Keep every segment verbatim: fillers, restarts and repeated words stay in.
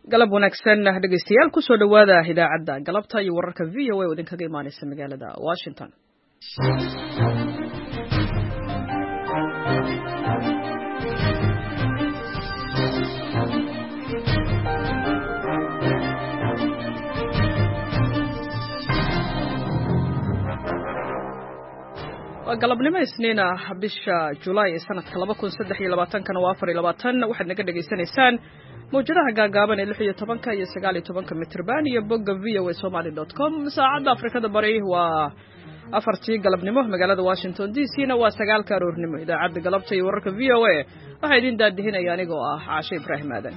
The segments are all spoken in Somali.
galab wanaagsan dhegeystayaal ku soo dhawaada idaacadda galabta iyo wararka V O A oo idinkaga imaanaysa magaalada Washington. galabnimo isniin ah bisha July sanadka laba kun saddex iyo labaatan kana waa afar iyo labaatan waxaad naga dhageysanaysaan mowjadaha gaagaaban ee lix iyo toban iyo sagaal iyo toban mitirban iyo bogga v o a somali dot com saacadda Afrikada Bari waa afartii galabnimo magaalada Washington D C na waa sagaalka aroornimo idaacadda galabta iyo wararka V O A waxa idin daadihinaya anigoo ah Caashe Ibrahim Aadan.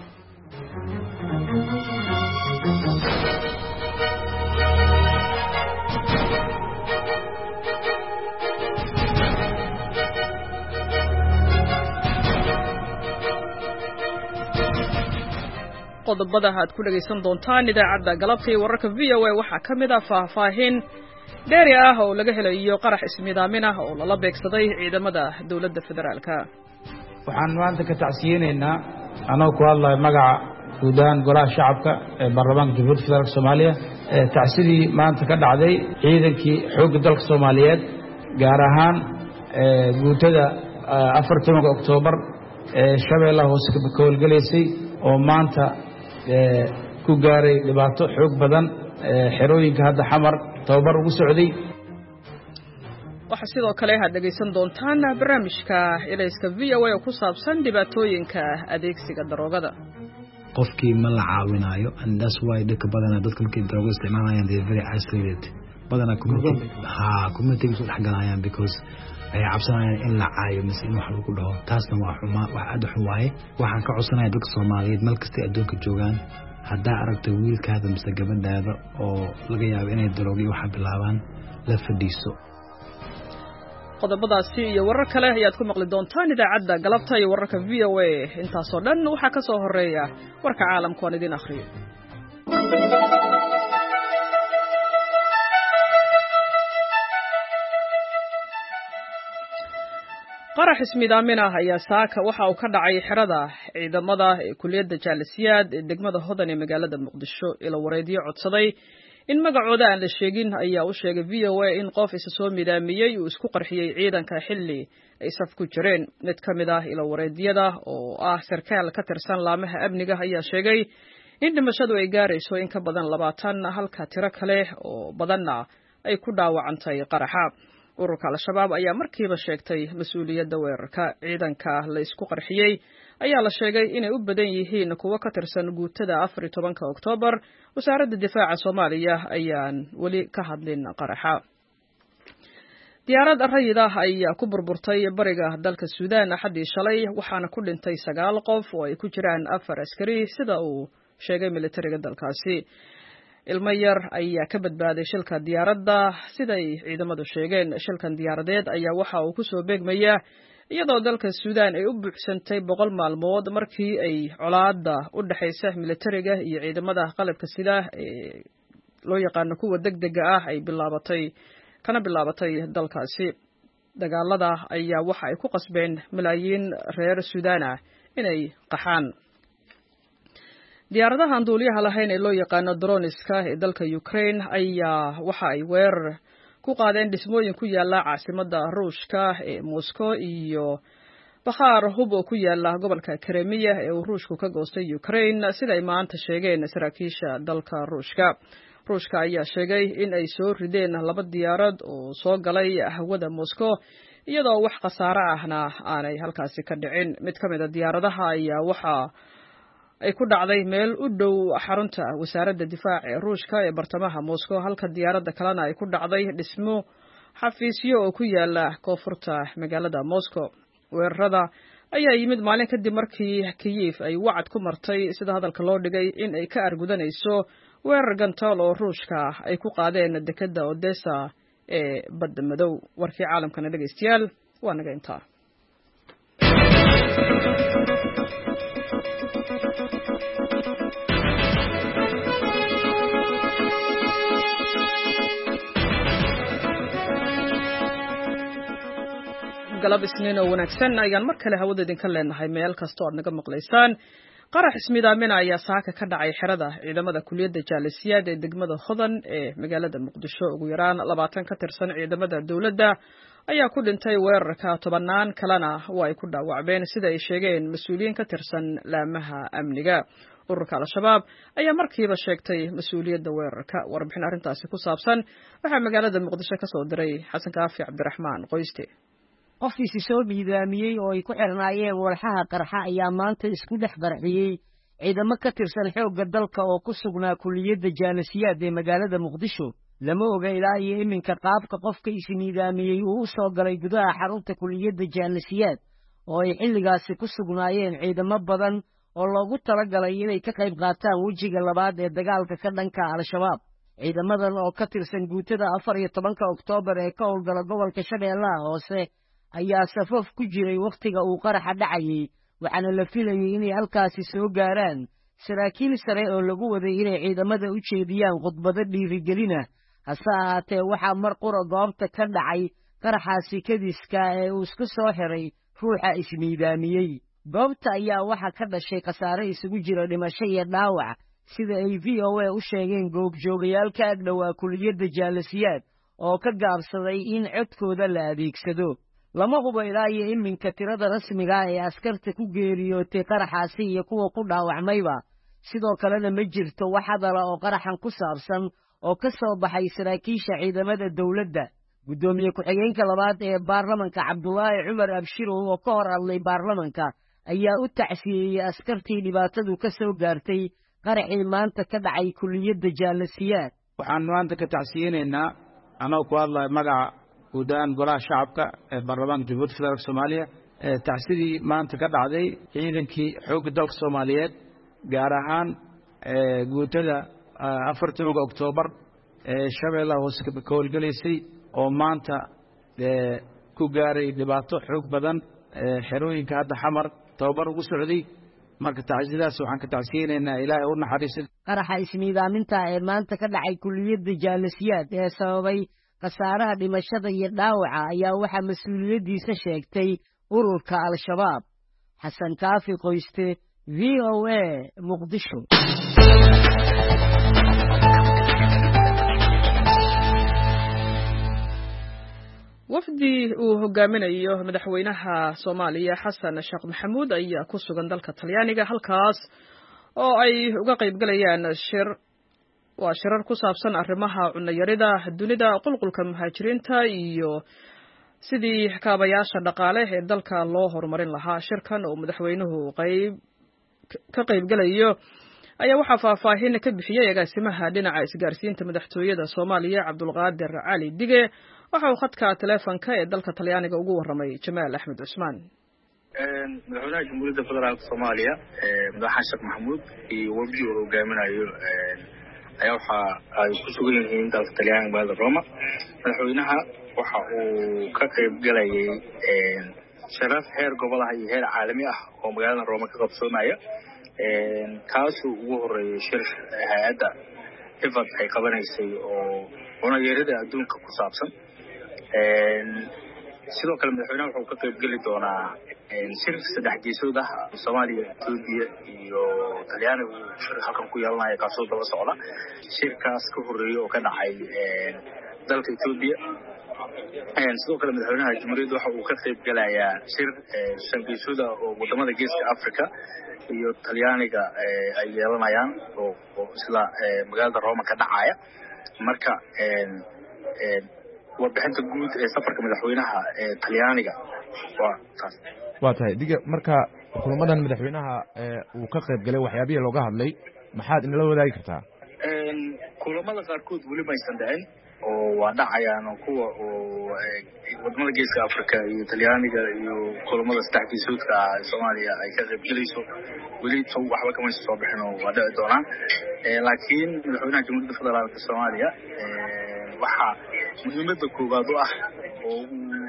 qodobada aad ku dhageysan doontaan idaacadda galabta iyo wararka V O A waxa kamid ah faahfaahin dheeri ah oo laga helayo qarax ismidaamin ah oo lala beegsaday ciidamada dawladda federaalka. waxaan maanta ka tacsiyeenaynaa anoo ku hadlayo magaca guudaan golaha shacabka ee baarlamaanka jamhuuriyadda federaalka Soomaaliya ee tacsidii maanta ka dhacday ciidankii xoogga dalka Soomaaliyeed gaar ahaan guutada afar iyo tobanka Oktoobar ee Shabeellaha Hoose ka howlgalaysay oo maanta ku gaaray dhibaato xoog badan xerooyinka hadda xamar tababar ugu socday. waxa sidoo kale aad dhageysan doontaan barnaamijka ilayska V O A oo ku saabsan dhibaatooyinka adeegsiga daroogada. qofkii ma la caawinayo and that's why dadka badana dadka markay daroogo isticmaalayaan they very isolated badana community ha community isku dhaxgalayaan because ay cabsanayaan in la caayo mise in wax lagu dhaho taasna waa xuma wax aad u xun waaye. waxaan ka codsanayaa dadka Soomaaliyeed meel kasta adduunka joogaan haddaa aragto wiilkaada mise gabadhaada oo laga yaabo inay daroogo waxa bilaabaan la fadhiiso. qodobadaasi iyo warar kale ayaad ku maqli doontaan idaacadda galabta iyo wararka V O A intaas oo dhan waxa ka soo horeeya warka caalamka oo idin akhriyo. qarax ismidaamin ah ayaa saaka waxa uu ka dhacay xerada ciidamada ee kuliyadda Jaalisiyaad ee degmada Hodan ee magaalada Muqdisho. ila wareediyo codsaday in magacooda aan la sheegin ayaa u sheegay V O A in qof isa soo midaamiyay uu isku qarxiyay ciidanka xilli ay saf ku jireen. mid ka mid ah ila wareediyada oo ah sarkaal ka tirsan laamaha amniga ayaa sheegay in dhimashadu ay gaarayso in ka badan labaatan halka tiro kale oo badanna ay ku dhaawacantay qaraxa. ururka al-shabaab ayaa markiiba sheegtay mas'uuliyadda weerarka. ciidanka la isku qarxiyay ayaa la sheegay inay u badan yihiin kuwa ka tirsan guutada afar iyo tobanka Oktoobar. wasaaradda difaaca Soomaaliya ayaan wali ka hadlin qaraxa. diyaarad rayid ah ayaa ku burburtay bariga dalka Suudaan axadii shalay waxaana ku dhintay sagaal qof oo ay ku jiraan afar askari sida uu sheegay militariga dalkaasi. ilmo yar ayaa ka badbaaday shilka diyaaradda siday ciidamadu sheegeen. shilkan diyaaradeed ayaa waxa uu ku soo beegmaya iyadoo dalka Suudaan ay u buuxsantay boqol maalmood markii ay colaadda u dhaxaysa militariga iyo ciidamada qalabka sida ee loo yaqaan kuwa degdega ah ay bilaabatay kana bilaabatay dalkaasi. dagaalada ayaa waxa ay ku qasbeen malaayiin reer Suudaan ah inay qaxaan. diyaaradaha aan duuliyaha lahayn ee loo yaqaano droniska ee dalka Ukraine ayaa waxa ay weerar ku qaadeen dhismooyin ku yaala caasimadda Ruushka ee Moscow iyo bakhaar hub oo ku yaala gobolka Crimea ee uu Ruushku ka goostay Ukraine sida ay maanta sheegeen saraakiisha dalka Ruushka. Ruushka ayaa sheegay in ay soo rideen laba diyaarad oo soo galay hawada Moscow iyadoo wax khasaare ahna aanay halkaasi ka dhicin. mid ka mid ah diyaaradaha ayaa waxa ay ku dhacday meel u dhow xarunta wasaaradda difaaca ee Ruushka ee bartamaha Moscow halka diyaaradda kalena ay ku dhacday dhismo xafiisyo oo ku yaala koonfurta magaalada Moscow. weerarada ayaa yimid maalin kadib markii Kyiv ay wacad ku martay sida hadalka loo dhigay in ay ka argudanayso weerar gantaal oo Ruushka ay ku qaadeen dekedda Odessa ee badda madow. warkii caalamkana dhageystayaal waa naga intaa. galab isniin oo wanaagsan ayaan mar kale hawada idinka leenahay meel kasta oo aad naga maqlaysaan. qarax ismiidaamin ayaa saaka ka dhacay xerada ciidamada kuliyadda jaalisiyaad ee degmada hodan ee magaalada muqdisho. ugu yaraan labaatan ka tirsan ciidamada dowladda ayaa ku dhintay weerarka, tobannaan kalena waa ay ku dhaawacmeen sida ay sheegeen mas-uuliyiin ka tirsan laamaha amniga. ururka al-shabaab ayaa markiiba sheegtay mas-uuliyadda weerarka. warbixin arrintaasi ku saabsan waxaa magaalada muqdisho ka soo diray xasan kaafi cabdiraxmaan qoyste. qofkiisi soo miidaamiyey oo ay ku xirnaayeen walxaha qarxa ayaa maanta isku dhex qarxiyey ciidamo ka tirsan xoogga dalka oo ku sugnaa kuliyadda jaalisiyaad ee magaalada muqdisho. lama oga ilaa iyo iminka qaabka qofka ismiidaamiyey uu u soo galay gudaha xarunta kuliyadda jaalisiyaad oo ay xilligaasi ku sugnaayeen ciidamo badan oo loogu talagalay inay ka qayb qaataan wejiga labaad ee dagaalka ka dhanka al-shabaab. ciidamadan oo ka tirsan guutada afar iyo tobanka oktoobar ee ka howlgala gobolka shabeellaha hoose ayaa safaf ku jiray wakhtiga uu qaraxa dhacayey, waxaana la filayey inay halkaasi soo gaaraan saraakiil sare oo lagu waday inay ciidamada u jeediyaan khudbado dhiirigelina. hase ahaatee waxaa mar qura goobta ka dhacay qaraxaasi kadiska ee uu isku soo xiray ruuxa ismiidaamiyey. goobta ayaa waxaa ka dhashay khasaare isugu jira dhimasho iyo dhaawac, sida ay v o a u sheegeen goobjoogayaal ka agdhowaa kuliyadda jaalisiyaad oo ka gaabsaday in codkooda la adeegsado. lama hubo ilaa iyo iminka tirada rasmiga ee askarta ku geeriyootay qaraxaasi iyo kuwa ku dhaawacmayba. sidoo kalena ma jirto wax hadala oo qaraxan ku saabsan oo ka soo baxay saraakiisha ciidamada dowladda. guddoomiye ku-xigeenka labaad ee baarlamanka cabdulaahi cumar abshirow oo ka hor hadlay baarlamanka ayaa u tacsiyeeyey askartii dhibaatadu ka soo gaartay qaraxii maanta ka dhacay kuliyadda jaalisiyaad. waxaan maanta ka tacsiyeynaynaa anoo ku hadlaya magaca guudaan golaha shacabka ee baarlamaanka jamhuuriyadda federaalk soomaaliya ee tacsidii maanta ka dhacday ciidankii xoogga dalka soomaaliyeed, gaar ahaan guutada afartii oktoobar ee shabeellaha hoose ka howlgelaysay oo maanta ku gaaray dhibaato xoog badan xerooyinka hadda xamar tababar ugu socday. marka tacsidaas waxaan ka tacsiyeynaynaa ilaahay u naxariiso. qaraxa ismiidaaminta ee maanta ka dhacay kuliyadda jaalisiyaad ee sababay khasaaraha dhimashada iyo dhaawaca ayaa waxaa mas-uuliyaddiisa sheegtay ururka al-shabaab. xasan kaafi qoyste, v o a muqdisho. wafdi uu hogaaminayo madaxweynaha Soomaaliya Xasan Sheekh Maxamuud ayaa ku sugan dalka Talyaaniga, halkaas oo ay uga qayb galayaan shir waa shirar ku saabsan arrimaha cunno yarida dunida, qulqulka muhaajiriinta iyo sidii kaabayaasha dhaqaale ee dalka loo horumarin lahaa. shirkan oo madaxweynuhu qayb ka qayb galayo ayaa waxaa faahfaahin ka bixiyay agaasimaha dhinaca isgaarsiinta madaxtooyada Soomaaliya Cabdulqaadir Cali Dige. waxa uu khadka teleefanka ee dalka Talyaaniga ugu waramay Jamaal Axmed Cusmaan. madaxweynaha jamhuuriyadda federaalka Soomaaliya madaxweyne Sheekh Maxamuud iyo wafdi uu hogaaminayo ayaa waxa ay ku sugan yihiin dalka Talyaaniga magaalada Roma. madaxweynaha waxa uu ka qayb galayay shirar heer gobolaha iyo heer caalami ah oo magaalada Roma ka qabsoomaya, kaasoo ugu horeeyay shir hay'adda ifad ay qabanaysay oo cunno yarida adduunka ku saabsan. sidoo kale madaxweynaha wuxuu ka qayb geli doonaa shir saddex geesood ah Soomaaliya, Itoobiya iyo Talyaaniga shir halkan ku yeelanaya, kaasoo daba socda shirkaas ka horeeyay oo ka dhacay dalka Itoobiya. sidoo kale madaxweynaha jamhuuriyadda waxa uu ka qayb galayaa shir shan geesood ah oo wadamada geeska Afrika iyo Talyaaniga ay yeelanayaan oo isla magaalada Roma ka dhacaya. marka warbixinta guud ee safarka madaxweynaha ee Talyaaniga waa taas. waa tahay diga, marka kulamadan madaxweynaha uu ka qayb galay waxyaabihii looga hadlay maxaad inala wadaagi kartaa? kulamada qaarkood weli maysan dhicin oo waa dhacayaan kuwa oo wadamada geeska Afrika iyo Talyaaniga iyo kulamada saddex geesoodka Soomaaliya ay ka qayb galayso weli soo waxba kama soo bixin oo waa dhici doonaan. laakiin madaxweynaha jamhuuriyadda federaalka Soomaaliya waxa muhiimadda koowaad u ah oo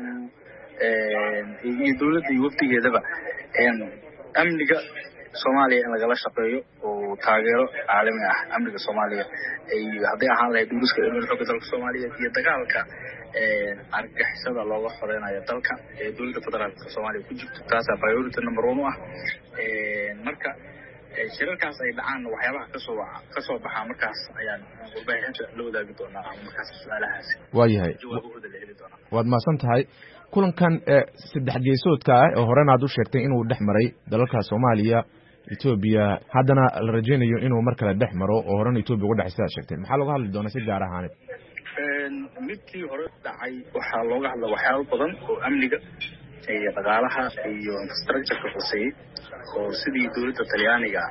iyo dawladda iyo wafdigeedaba amniga Soomaaliya in lagala shaqeeyo oo taageero caalami ah amniga Soomaaliya ay haday ahaan lahayd duruuska ee xogga dalka Soomaaliya iyo dagaalka ee argagixisada looga xoreynayo dalka ee dawladda federaalka Soomaaliya ku jirto. taas priority number one ah. marka shirarkaas ay dhacaan waxyaabaha kasoo kasoo baxaa markaas ayaan warbaahinta la wadaagi doonaa ama markaas su-aalahaasi waayahay jawaabahooda la heli doonaa. waad mahadsan tahay. kulankan saddex geesoodka ah oo horena aad u sheegtay inuu dhex maray dalalka Soomaaliya, Ethiopia, haddana la rajaynayo inuu mar kale dhex maro oo horena Ethiopia uga dhaxaysa sheegtay, maxaa looga hadli doonaa si gaar ahaaneed? midkii hore dhacay waxaa looga hadla waxyaabo badan oo amniga iyo dhaqaalaha iyo infrastructure-ka hoseeyey oo sidii dowladda Talyaaniga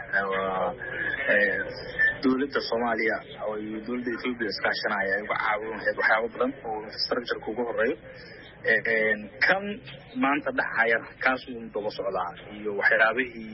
dowladda Soomaaliya oo dowladda Ethiopia iskaashanaya ay uga caawin lahayd waxyaabo badan oo infrastructure-ka ugu horeeyo. kan maanta dhacaya kaas uu daba socdaa iyo waxyaabihii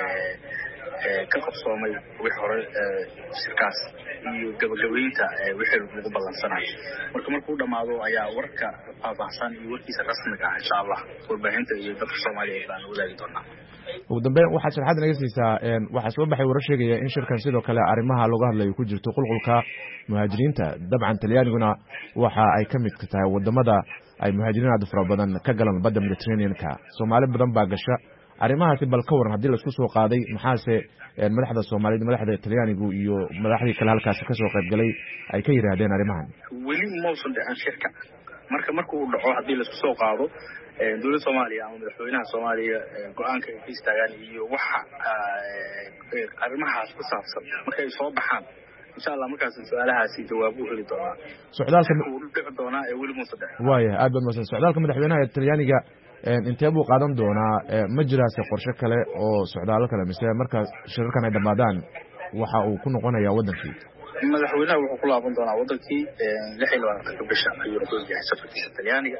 ka qabsoomay wixii hore shirkaas iyo gabagabeynta wixii lagu ballansanayo. marka markuu dhamaado ayaa warka faahfaahsan iyo warkiisa rasmiga ah insha Allah warbaahinta iyo dadka Soomaaliyeed baan wadaagi doonaa. ugu dambeyn waxaa sharaxaad naga siisaa waxaa soo baxay warar sheegaya in shirkan sidoo kale arrimaha looga hadlayo ku jirto qulqulka muhaajiriinta. dabcan Talyaaniguna waxa ay ka mid tahay wadamada ay muhaajiriin aad fara badan ka galaan badda Mediterranean-ka. Soomaali badan baa gasha arrimahaasi, bal ka waran haddii la isku soo qaaday maxaase madaxda Soomaaliyeed, madaxda Talyaanigu iyo madaxdii kale halkaas ka soo qayb galay ay ka yiraahdeen arrimahan? weli mawsan dhicin shirka. marka markuu dhaco haddii la isku soo qaado dowladda Soomaaliya ama madaxweynaha Soomaaliya go'aanka ay istaagaan iyo waxa arrimahaas ku saabsan markay soo baxaan insha Allah markaas su'aalahaasi jawaab u heli doonaa. socdaalka uu dhici doonaa ee weli muusan dhicin. waaya aad baad mahadsan. socdaalka madaxweynaha ee Talyaaniga intee buu qaadan doonaa? ma jiraase qorshe kale oo socdaalo kale mise marka shirarkan ay dhamaadaan waxa uu ku noqonayaa wadankii? madaxweynaha wuxuu ku laaban doonaa wadankii lix iyo labaatanka bisha ayuu soo yahay safarkiisa Talyaaniga.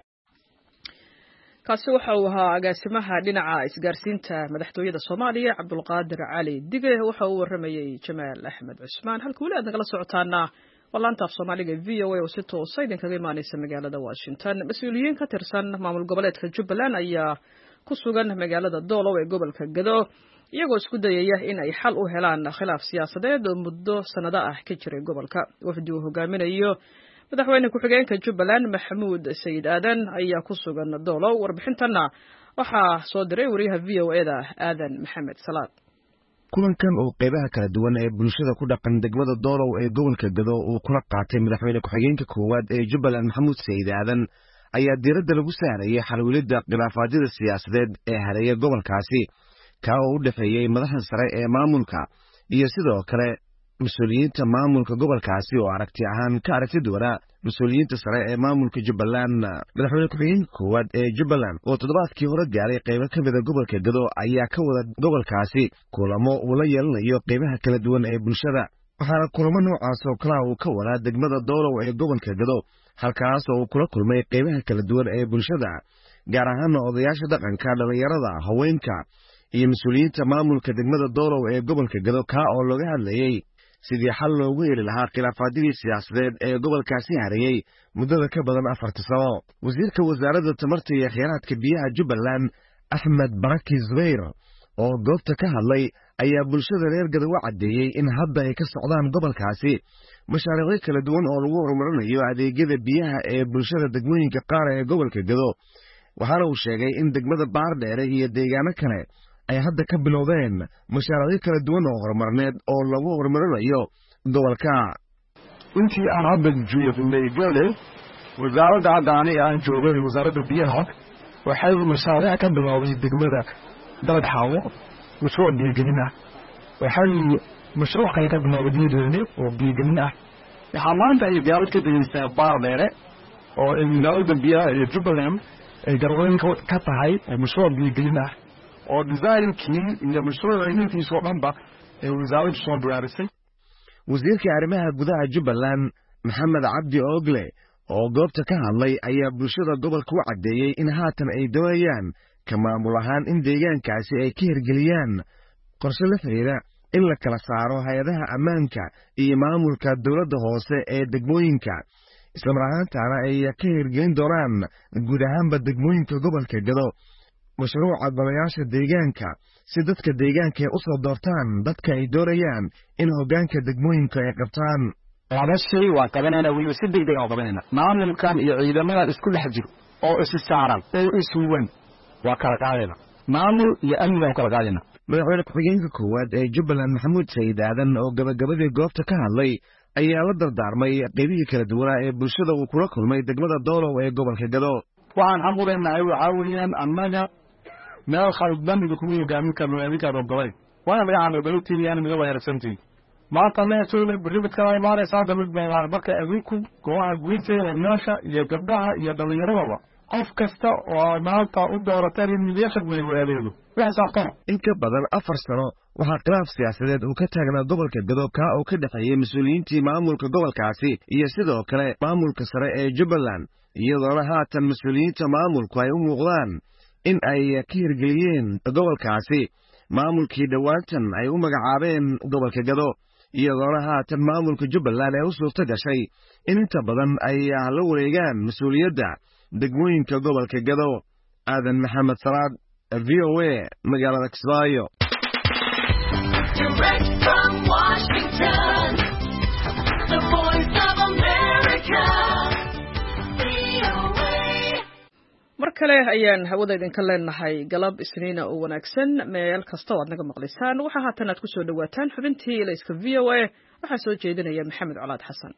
kaasi waxa uu ahaa agaasimaha dhinaca isgaarsiinta madaxtooyada Soomaaliya Cabdulqaadir Cali Dige. waxa uu waramayay Jamaal Axmed Cusmaan. halka wali aad nagala socotaana walaanta af Soomaaliga V O A oo si toos ah idinkaga imaanaysa magaalada Washington. mas'uuliyiin ka tirsan maamul goboleedka Jubbaland ayaa ku sugan magaalada Doolow ee gobolka Gado iyagoo isku dayaya in ay xal u helaan khilaaf siyaasadeed oo muddo sanado ah ka jiray gobolka. wafdi uu hogaaminayo madaxweyne ku-xigeenka Jubbaland Maxamuud Sayid Aadan ayaa ku sugan Doolow. warbixintana waxaa soo diray wariyaha V O A-da Aadan Maxamed Salaad. kulankan oo qaybaha kala duwan ee bulshada ku dhaqan degmada Doolow ee gobolka Gado uu kula qaatay madaxweyne ku-xigeenka koowaad ee Jubbaland Maxamuud Sayid Aadan ayaa diiradda lagu saarayay xalwilida khilaafaadyada siyaasadeed ee hareeya gobolkaasi ka oo u dhaxeeyay madaxda sare ee maamulka iyo sidoo kale mas'uuliyiinta maamulka gobolkaasi oo aragti ahaan ka aragti duwana mas'uuliyiinta sare ee maamulka Jubbaland. madaxweyne ku-xigeenka koowaad ee Jubbaland oo toddobaadkii hore gaaray qaybo ka mid ah gobolka Gado ayaa ka wada gobolkaasi kulamo uu la yeelanayo qaybaha kala duwan ee bulshada. waxaana kulamo noocaas oo kala uu ka wadaa degmada Doolow ee gobolka Gado, halkaas oo uu kula kulmay qaybaha kala duwan ee bulshada, gaar ahaan odayaasha dhaqanka, dhalinyarada, haweenka iyo mas'uuliyiinta maamulka degmada Doolow ee gobolka Gado ka oo looga hadlayay sidii xal loogu heli lahaa khilaafaadyadii siyaasadeed ee gobolkaasi hareeyay muddada ka badan afarta sano. wasiirka wasaaradda tamarta iyo kheyraadka biyaha Jubbaland Axmed Baraki Zubayr oo goobta ka hadlay ayaa bulshada reer Gado u caddeeyey in hadda ay ka socdaan gobolkaasi mashaariicyo kala duwan oo lagu horumarinayo adeegyada biyaha ee bulshada degmooyinka qaar ee gobolka Gado. waxaana uu sheegay in degmada Baardheere iyo deegaano kale ay hadda ka bilowdeen mashaariicyo kala duwan oo horumarneed oo lagu horumarinayo gobolka. intii aan hadda joognay Gado, wasaaradda haddaani aan joogay wasaaradda biyaha waxay mashaariic ka bilowday degmada Dalad Xaawo mashruuc biyogelin ah. waxay mashruuc kale ka bilowday oo biyogelin ah. waxaa maanta ay diyaarad ka degeysaa Baardheere oo wasaaradda biyaha ee Jubbaland ay garweyn ka tahay mashruuc biyogelin ah oo designkii iyo mashruuca intiisa oo dhanba ee wasaaraddu soo diyaarisay. wasiirka arrimaha gudaha Jubbaland Maxamed Cabdi Ogle oo goobta ka hadlay ayaa bulshada gobolka u caddeeyey in haatan ay doonayaan ka maamul ahaan in deegaankaasi ay ka hirgeliyaan qorshe la xiriira in la kala saaro hay-adaha ammaanka iyo maamulka dowladda hoose ee degmooyinka, isla mar ahaantaana ay ka hirgelin doonaan guud ahaanba degmooyinka gobolka Gado mashruuca golayaasha deegaanka si dadka deegaanka ay u soo doortaan dadka ay doonayaan in hoggaanka degmooyinka ay qabtaan. laba shay waa qabanayna weliba si degdeg ah qabanayna. maamulkan iyo ciidamada isku dhex jiro oo is saaran oo is huwan waa kala qaadayna. maamul iyo amni waa kala qaadayna. madaxweyne ku-xigeenka koowaad ee jubbaland maxamuud sayid aadan oo gabagabadii goobta ka hadlay ayaa la dardaarmay qaybihii kala duwanaa ee bulshada uu kula kulmay degmada doolow ee gobolka gado waxaan xaq u leenahay waxaa weeyaan annaga meel khaldanida kuma hogaamin karno adinkaan ogolay waana laga canabalutiini yaana naga weerarsantiin maanta neesuule baribidkala imaanaysaa damid beelaan marka adinku goobaha guinteeda meesha iyo gabdhaha iyo dhallinyaradaba qof kasta oo maanta u doorateen in midyasha weewaaleedu in ka badan afar sano waxaa khilaaf siyaasadeed uu ka taagnaa gobolka gado kaa oo ka dhexeeyey mas-uuliyiintii maamulka gobolkaasi iyo sidoo kale maamulka sare ee jubbaland iyadoona haatan mas-uuliyiinta maamulku ay u muuqdaan in ay ka hirgeliyeen gobolkaasi maamulkii dhowaantan ay u magacaabeen gobolka gado iyadoona haatan maamulka jubbaland ee u suurto gashay in inta badan ay la wareegaan mas-uuliyadda degmooyinka gobolka gado aadan maxamed salaad v o a magaalada kismaayo mar kale ayaan hawada idinka leenahay galab isniina oo wanaagsan meel kasta oo aad naga maqlaysaan waxaa haatan aad ku soo dhawaataan xubintii ilayska v o a waxaa soo jeedinaya maxamed colaad xasan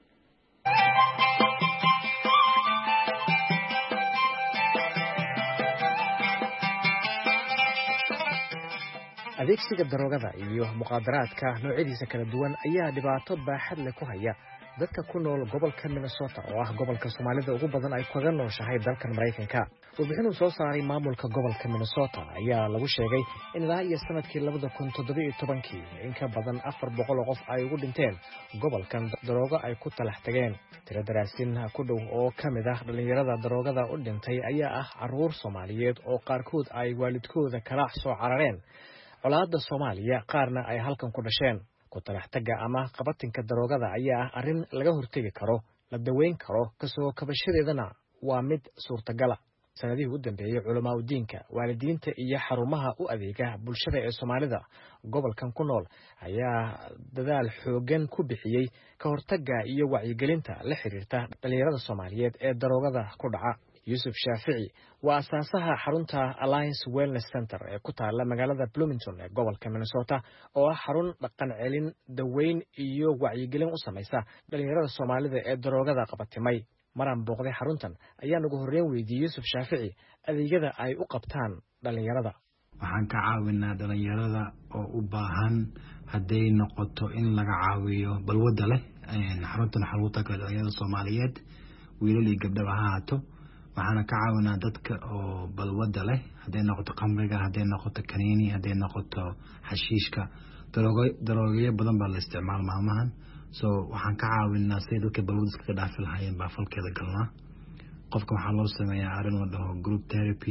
adeegsiga daroogada iyo muqaadaraadka noocyadiisa kala duwan ayaa dhibaato baaxad leh ku haya dadka ku nool gobolka Minnesota oo ah gobolka Soomaalida ugu badan ay kaga nooshahay dalkan Mareykanka. Warbixin soo saaray maamulka gobolka Minnesota ayaa lagu sheegay in ilaa iyo sanadkii labada kun toddoba iyo tobankii in ka badan afar boqol oo qof ay ugu dhinteen gobolkan daroogo ay ku talax tageen. Tiro daraasin ku dhow oo kamid ah dhalinyarada daroogada u dhintay ayaa ah caruur Soomaaliyeed oo qaarkood ay waalidkooda kala soo carareen colaadda Soomaaliya qaarna ay halkan ku dhasheen. ku talax taga ama qabatinka daroogada ayaa ah arrin laga hortegi karo la daweyn karo kasoo kabashadeedana waa mid suurtagala. sanadihii u dambeeyay culamaa u diinka waalidiinta iyo xarumaha u adeega bulshada ee Soomaalida gobolkan ku nool ayaa dadaal xoogan ku bixiyay ka hortagga iyo wacyigelinta la xiriirta dhalinyarada Soomaaliyeed ee daroogada ku dhaca. Yusuf Shaafici waa asaasaha xarunta Alliance Wellness Center ee ku taala magaalada Bloomington ee gobolka Minnesota oo ah xarun dhaqan celin daweyn iyo wacyigelin u samaysa dhalinyarada Soomaalida ee daroogada qabatimay. Maraan booqday xaruntan ayaa nagu horreyn weydiiyay Yusuf Shaafici adeegyada ay u qabtaan dhalinyarada. waxaan ka caawinaa dhalinyarada oo u baahan hadday noqoto in laga caawiyo balwada leh xaruntan xarunta ka dhalinyarada Soomaaliyeed wiilal iyo gabdho ha ahaato. waxaana ka caawinaa dadka oo balwada leh hadday noqoto khamriga hadday noqoto kaniini hadday noqoto xashiishka daroogo daroogo badan baa la isticmaal maalmahan so waxaan ka caawinaa si dadka balwada iska dhaafi lahaayeen baa falkeeda galnaa. qofka waxaa loo sameeyaa arrin la dhaho group therapy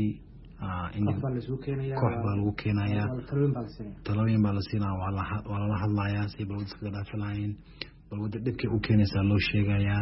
koox baa lagu keenayaa talooyin baa la siinaa waa lala hadlayaa si balwada iska dhaafi lahaayeen balwada dhibkay u keenaysaa loo sheegayaa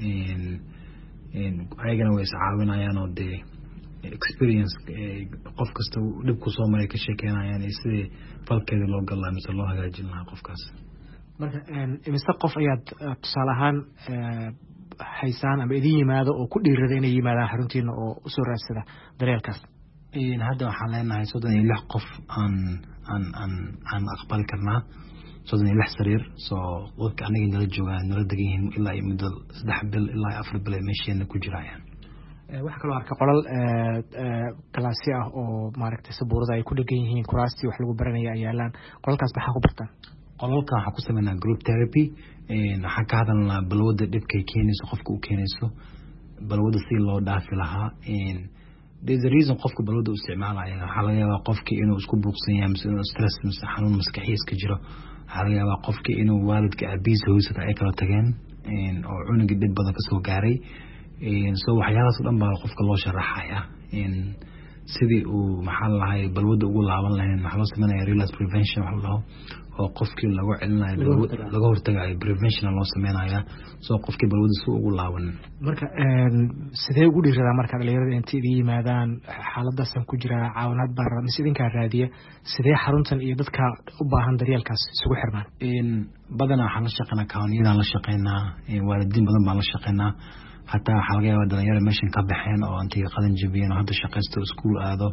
ayagana way iscaawinayaan oo dee experience qof kasta dhib ku soo maray ka sheekeynayaan sidii falkeeda loo galaa mise loo hagaajin lahaa qofkaas. marka imise qof ayaad tusaale ahaan haysaan ama idin yimaado oo ku dhiirada inay yimaadaan xaruntiina oo usoo raadsada daryeelkaas? hadda waxaan leenahay soddon iyo lix qof aan aan aan aan aqbali karnaa soddon iyo lix sariir soo dadka aniga nala joogaan nala degan yihiin ilaa iyo muddo saddex bil ilaa afar bil ay meesheena ku jirayaan. waxaa kaloo arka qolal kalaasi ah oo maaragtay sabuurada ay ku dhegan yihiin kuraastii wax lagu baranaya ay yaalaan qolalkaas maxaa ku bartaan? qolalkan waxaa ku sameynaa group therapy waxaan ka hadalnaa balwada dhibkay keenayso qofka u keenayso balwada si loo dhaafi lahaa. the reason qofka balwada u isticmaalaya waxaa laga yaabaa qofkii inuu isku buuqsan yahay mise inuu stress mise xanuun maskaxiis ka jiro. waxaa laga yaabaa qofkii inuu waalidka aabihiisa hooysata ay kala tageen oo cunugii dhib badan kasoo gaaray. so waxyaalahaas o dhan baa qofka loo sharaxaya sidii uu maxaa lahay balwada ugu laaban lahayn waxaa loo sameynaya relapse prevention wax la dhaho oo qofkii lagu celinayo laga hortagayo prevention loo sameynaya soo qofkii balwada si ugu laaban. marka sidee ugu dhiiradaa marka dhalinyarada inta idin yimaadaan xaaladaasan ku jira caawinaad baa mise idinkaa raadiya sidee xaruntan iyo dadka u baahan daryeelkaas isugu xirmaan? badanaa waxaan la shaqeynaa kawniyadaan la shaqeynaa waalidiin badan baan la shaqeynaa hataa waxaa laga yaabaa dhalinyaro meeshan ka baxeen oo intay qadan jabiyeen oo hadda shaqaysto iskuul aado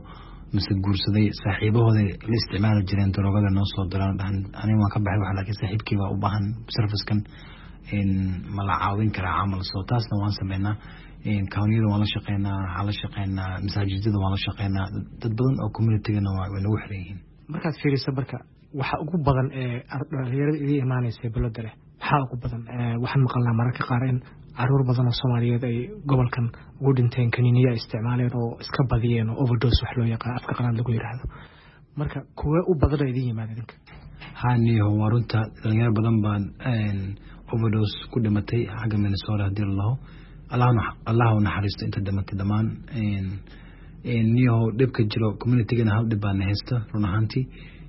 mise guursaday saaxiibahooda la isticmaali jireen daroogada noo soo diraan dhahan aniga waan ka baxay waxa laakiin saaxiibkii baa u baahan servicekan in ma la caawin karaa camal soo taasna waan sameynaa kaawniyada waan la shaqeynaa waxaan la shaqeynaa masaajidada waan la shaqeynaa dad badan oo communitygana waa way nagu xiran yihiin markaad fiiriso marka waxa ugu badan ee dhalinyarada idin imaanaysa balada leh waxaa ugu badan waxaan maqalnaa mararka qaar in caruur badan oo Soomaaliyeed ay gobolkan ugu dhinteen kaniiniya isticmaaleen oo iska badiyeen oo overdose wax loo yaqaan afka qalaad lagu yiraahdo marka kuwa u badan idin yimaadeen haaniyo warunta dhalinyaro badan baan overdose ku dhimatay xagga Minnesota hadii Allah Allah Allah naxariisto inta dhimatay dhamaan in niyo dhibka jiro communitygana hal dhib baan haysta run ahaantii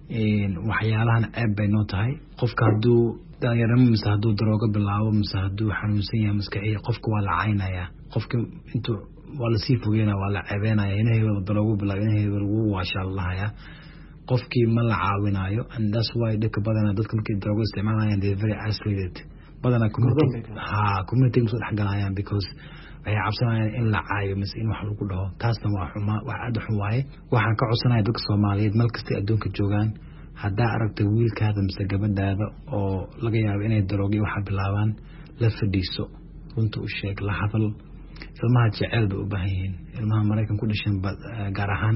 in waxyaalahan aad bay noo tahay qofka haduu dhalinyarada mise haduu darooga bilaabo mise haduu xanuunsan yahay maskaxiya qofka waa la caynaya qofka intuu waa la sii fogeena waa la ceebeynaya inay darooga bilaabo inay wuu waasha Allahaya qofkii ma la caawinayo and that's why dadka badana dadka markay darooga isticmaalayaan they very isolated badana community ha community soo dhaxgalayaan because ay cabsanayaan in la caayo mise in wax lagu dhaho taasna waa xuma wax aad u xun waaye waxaan ka codsanayaa dadka Soomaaliyeed meel kasta adduunka joogaan hadaa aragtay wiilkaada mise gabadhaada oo laga yaabo inay daroogi waxa bilaabaan la fadhiiso runta u sheeg la hadal ilmaha jacayl bay u baahan yihiin ilmaha Mareykan ku dhashan gaar ahaan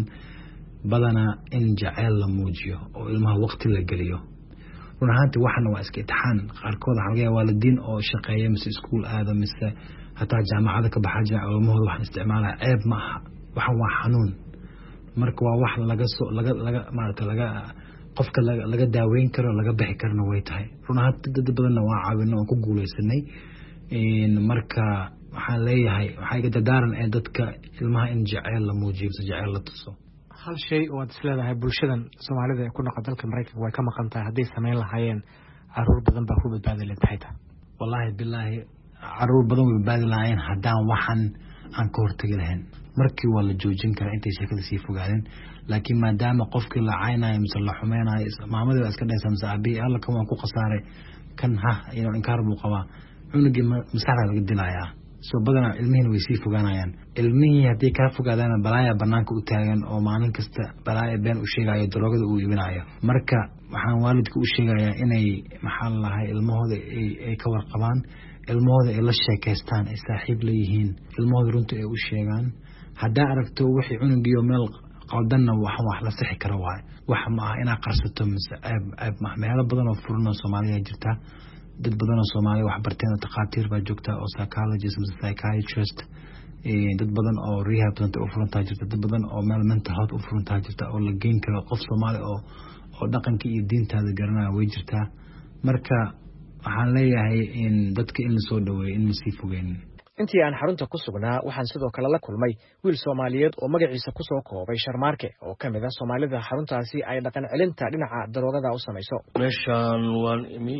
badana in jacayl la muujiyo oo ilmaha waqti la geliyo run ahaantii waxana waa iska imtixaan qaarkood waxa laga yaabaa waalidiin oo shaqeeya mise iskuul aada mise hataa jaamacada ka baxay ilmahooda waxaan isticmaalaa ceeb ma aha waxa waa xanuun marka waa wax laga soo laga laga maarta laga qofka laga daaweyn karo laga bixi karna way tahay run ahaantii dad badan waa caawino oo ku guuleysanay in marka waxaan leeyahay waxa iga dadaaran ee dadka ilmaha in jacayl la muujiyo jacayl la tuso hal shay oo aad isleedahay bulshadan Soomaalida ee ku noqon dalka Mareykanka way ka maqan tahay hadii sameyn lahaayeen caruur badan baa ku badbaadi lahayd wallahi billahi caruur badan way badbaadi lahaayeen hadaan waxan aan ka hortagi lahayn markii waa la joojin karaa intay shakada sii fogaadeen laakiin maadaama qofkii la caynayo mise la xumeynayo maamada waa iska dhaysan saabi alla kan waan ku qasaaray kan ha inuu inkaar buu qabaa cunugii maskaxda laga dilayaa soo badana ilmihiina way sii fogaanayaan ilmihii haddii kaa fogaadaan balaaya banaanka u taagan oo maalin kasta balaaya been u sheegayo daroogada uu iibinayo marka waxaan waalidka u sheegayaa inay maxaa la lahay ilmahooda ay ka warqabaan ilmahooda ay la sheekaystaan ay saaxiib leeyihiin ilmahooda runta ay u sheegaan haddaa aragto wixii cunugiyo meel qaldanna wax wax la sixi karo waay wax ma aha inaa qarsato mise ceeb ceeb ma meelo badan oo furan oo Soomaaliya jirta dad badan oo Soomaali wax barteen oo takhaatiir baa joogta oo psychologist mise psychiatrist ee dad badan oo rehab center u furan tahay jirta dad badan oo meel mental health u furan tahay jirta oo la geyn karo qof Soomaali oo oo dhaqanka iyo diintaada garanaya way jirtaa marka waxaan leeyahay in dadka in la soo dhaweeyo in la sii fogeyn intii aan xarunta ku sugnaa waxaan sidoo kale la kulmay wiil Soomaaliyeed oo magaciisa ku soo koobay Sharmaarke oo kamid ah Soomaalida xaruntaasi ay dhaqan celinta dhinaca daroogada u sameeyso meeshan waan imi